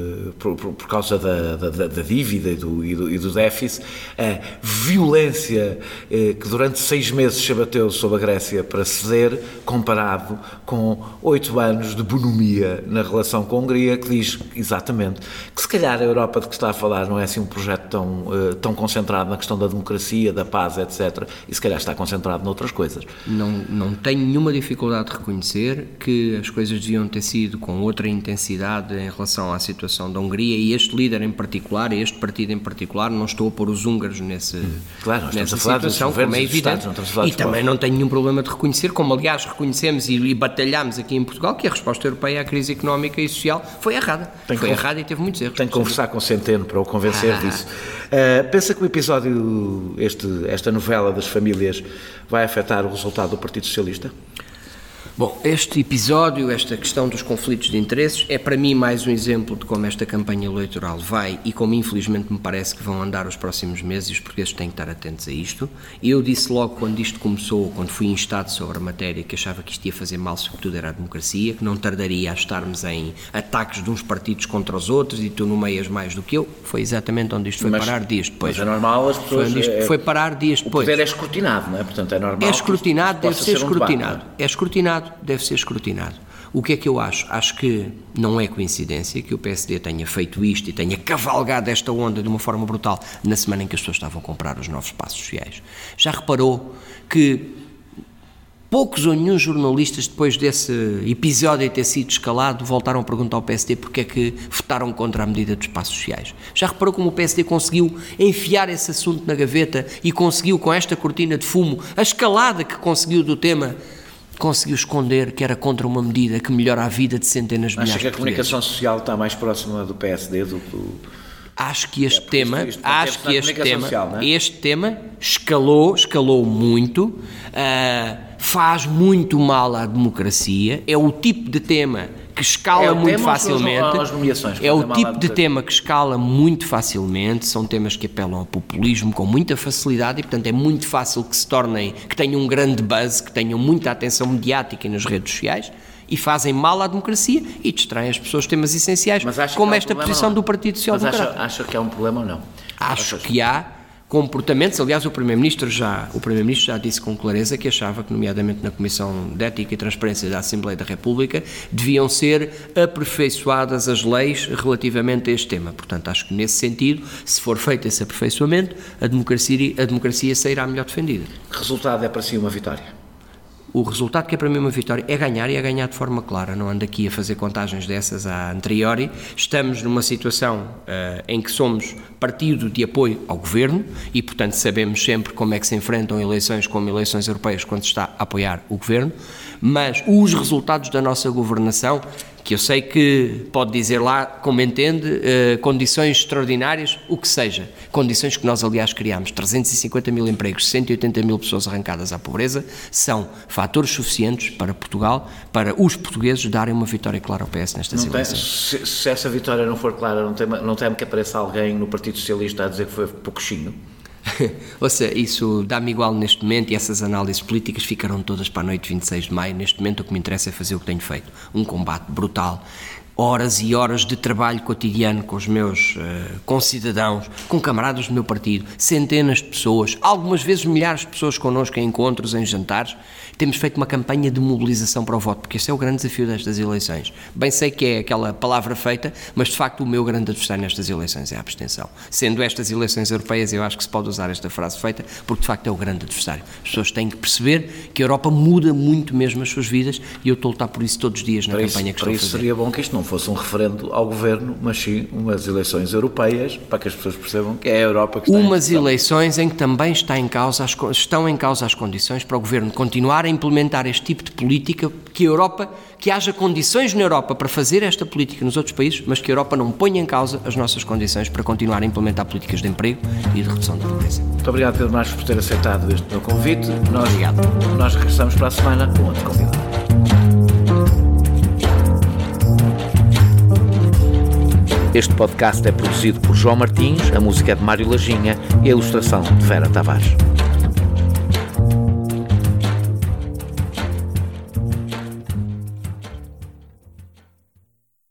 da dívida e do déficit, a violência que durante 6 meses se abateu sobre a Grécia para ceder, comparado com 8 anos de bonomia na relação com a Hungria, que diz exatamente que se calhar a Europa de que está a falar não é assim um projeto tão concentrado na questão da democracia, da paz, etc. E se calhar está concentrado noutras coisas. Não tenho nenhuma dificuldade de reconhecer que as coisas deviam ter sido com outra intensidade em relação à situação da Hungria e este líder em particular, este partido em particular, não estou a pôr os húngaros nessa situação, como é evidente, e também não tenho nenhum problema de reconhecer, como aliás reconhecemos e batalhámos aqui em Portugal, que a resposta europeia à crise económica e social foi errada, errada e teve muitos erros. Tenho que conversar com Centeno para o convencer disso. Pensa que o episódio, esta novela das famílias, vai afetar o resultado do Partido Socialista? Bom, este episódio, esta questão dos conflitos de interesses, é para mim mais um exemplo de como esta campanha eleitoral vai e como infelizmente me parece que vão andar os próximos meses, e os portugueses têm que estar atentos a isto. Eu disse logo quando isto começou, quando fui instado sobre a matéria, que achava que isto ia fazer mal sobre tudo era a democracia, que não tardaria a estarmos em ataques de uns partidos contra os outros e tu nomeias mais do que eu. Foi exatamente onde isto foi parar dias depois. Mas é normal as pessoas... Foi parar dias depois. O poder é escrutinado, não é? Portanto, é normal... É escrutinado, deve ser escrutinado. Debate, é escrutinado. Deve ser escrutinado. O que é que eu acho? Acho que não é coincidência que o PSD tenha feito isto e tenha cavalgado esta onda de uma forma brutal na semana em que as pessoas estavam a comprar os novos passos sociais. Já reparou que poucos ou nenhum jornalistas, depois desse episódio ter sido escalado, voltaram a perguntar ao PSD porque é que votaram contra a medida dos passos sociais? Já reparou como o PSD conseguiu enfiar esse assunto na gaveta e conseguiu, com esta cortina de fumo, a escalada que conseguiu do tema, conseguiu esconder que era contra uma medida que melhora a vida de centenas de milhares de portugueses? Acha que a comunicação social está mais próxima do PSD do que do... Acho que este tema escalou muito, faz muito mal à democracia, é o tipo de tema que escala muito facilmente, é o tipo de tema que escala muito facilmente, são temas que apelam ao populismo com muita facilidade e, portanto, é muito fácil que se tornem, que tenham um grande buzz, que tenham muita atenção mediática e nas redes sociais, e fazem mal à democracia e distraem as pessoas de temas essenciais, como esta posição do Partido Social Democrata. Mas acha que é um problema ou não? Acho que há comportamentos, aliás o Primeiro-Ministro já disse com clareza que achava que, nomeadamente na Comissão de Ética e Transparência da Assembleia da República, deviam ser aperfeiçoadas as leis relativamente a este tema. Portanto, acho que nesse sentido, se for feito esse aperfeiçoamento, a democracia sairá melhor defendida. Que resultado é para si uma vitória? O resultado que é para mim uma vitória é ganhar, e é ganhar de forma clara. Não ando aqui a fazer contagens dessas a anteriori. Estamos numa situação em que somos partido de apoio ao governo e, portanto, sabemos sempre como é que se enfrentam eleições como eleições europeias quando se está a apoiar o governo, mas os resultados da nossa governação, que eu sei que pode dizer lá, como entende, condições extraordinárias, o que seja. Condições que nós, aliás, criámos. 350 mil empregos, 180 mil pessoas arrancadas à pobreza, são fatores suficientes para Portugal, para os portugueses darem uma vitória clara ao PS nestas eleições. Se essa vitória não for clara, não teme que apareça alguém no Partido Socialista a dizer que foi pouquinho? Ouça, isso dá-me igual neste momento, e essas análises políticas ficarão todas para a noite de 26 de maio. Neste momento o que me interessa é fazer o que tenho feito, um combate brutal, horas e horas de trabalho cotidiano com os meus concidadãos, com camaradas do meu partido, centenas de pessoas, algumas vezes milhares de pessoas connosco em encontros, em jantares. Temos feito uma campanha de mobilização para o voto, porque este é o grande desafio destas eleições. Bem sei que é aquela palavra feita, mas de facto o meu grande adversário nestas eleições é a abstenção. Sendo estas eleições europeias, eu acho que se pode usar esta frase feita, porque de facto é o grande adversário. As pessoas têm que perceber que a Europa muda muito mesmo as suas vidas, e eu estou a lutar por isso todos os dias na campanha que estou a fazer. Para isso seria bom que isto não fosse um referendo ao governo, mas sim umas eleições europeias, para que as pessoas percebam que é a Europa que está umas eleições em que também estão em causa as condições para o governo continuar a implementar este tipo de política, que haja condições na Europa para fazer esta política nos outros países, mas que a Europa não ponha em causa as nossas condições para continuar a implementar políticas de emprego e de redução da pobreza. Muito obrigado, Pedro Marques, por ter aceitado este meu convite. Obrigado. Nós regressamos para a semana com outro convidado. Este podcast é produzido por João Martins, a música é de Mário Lajinha e a ilustração de Vera Tavares.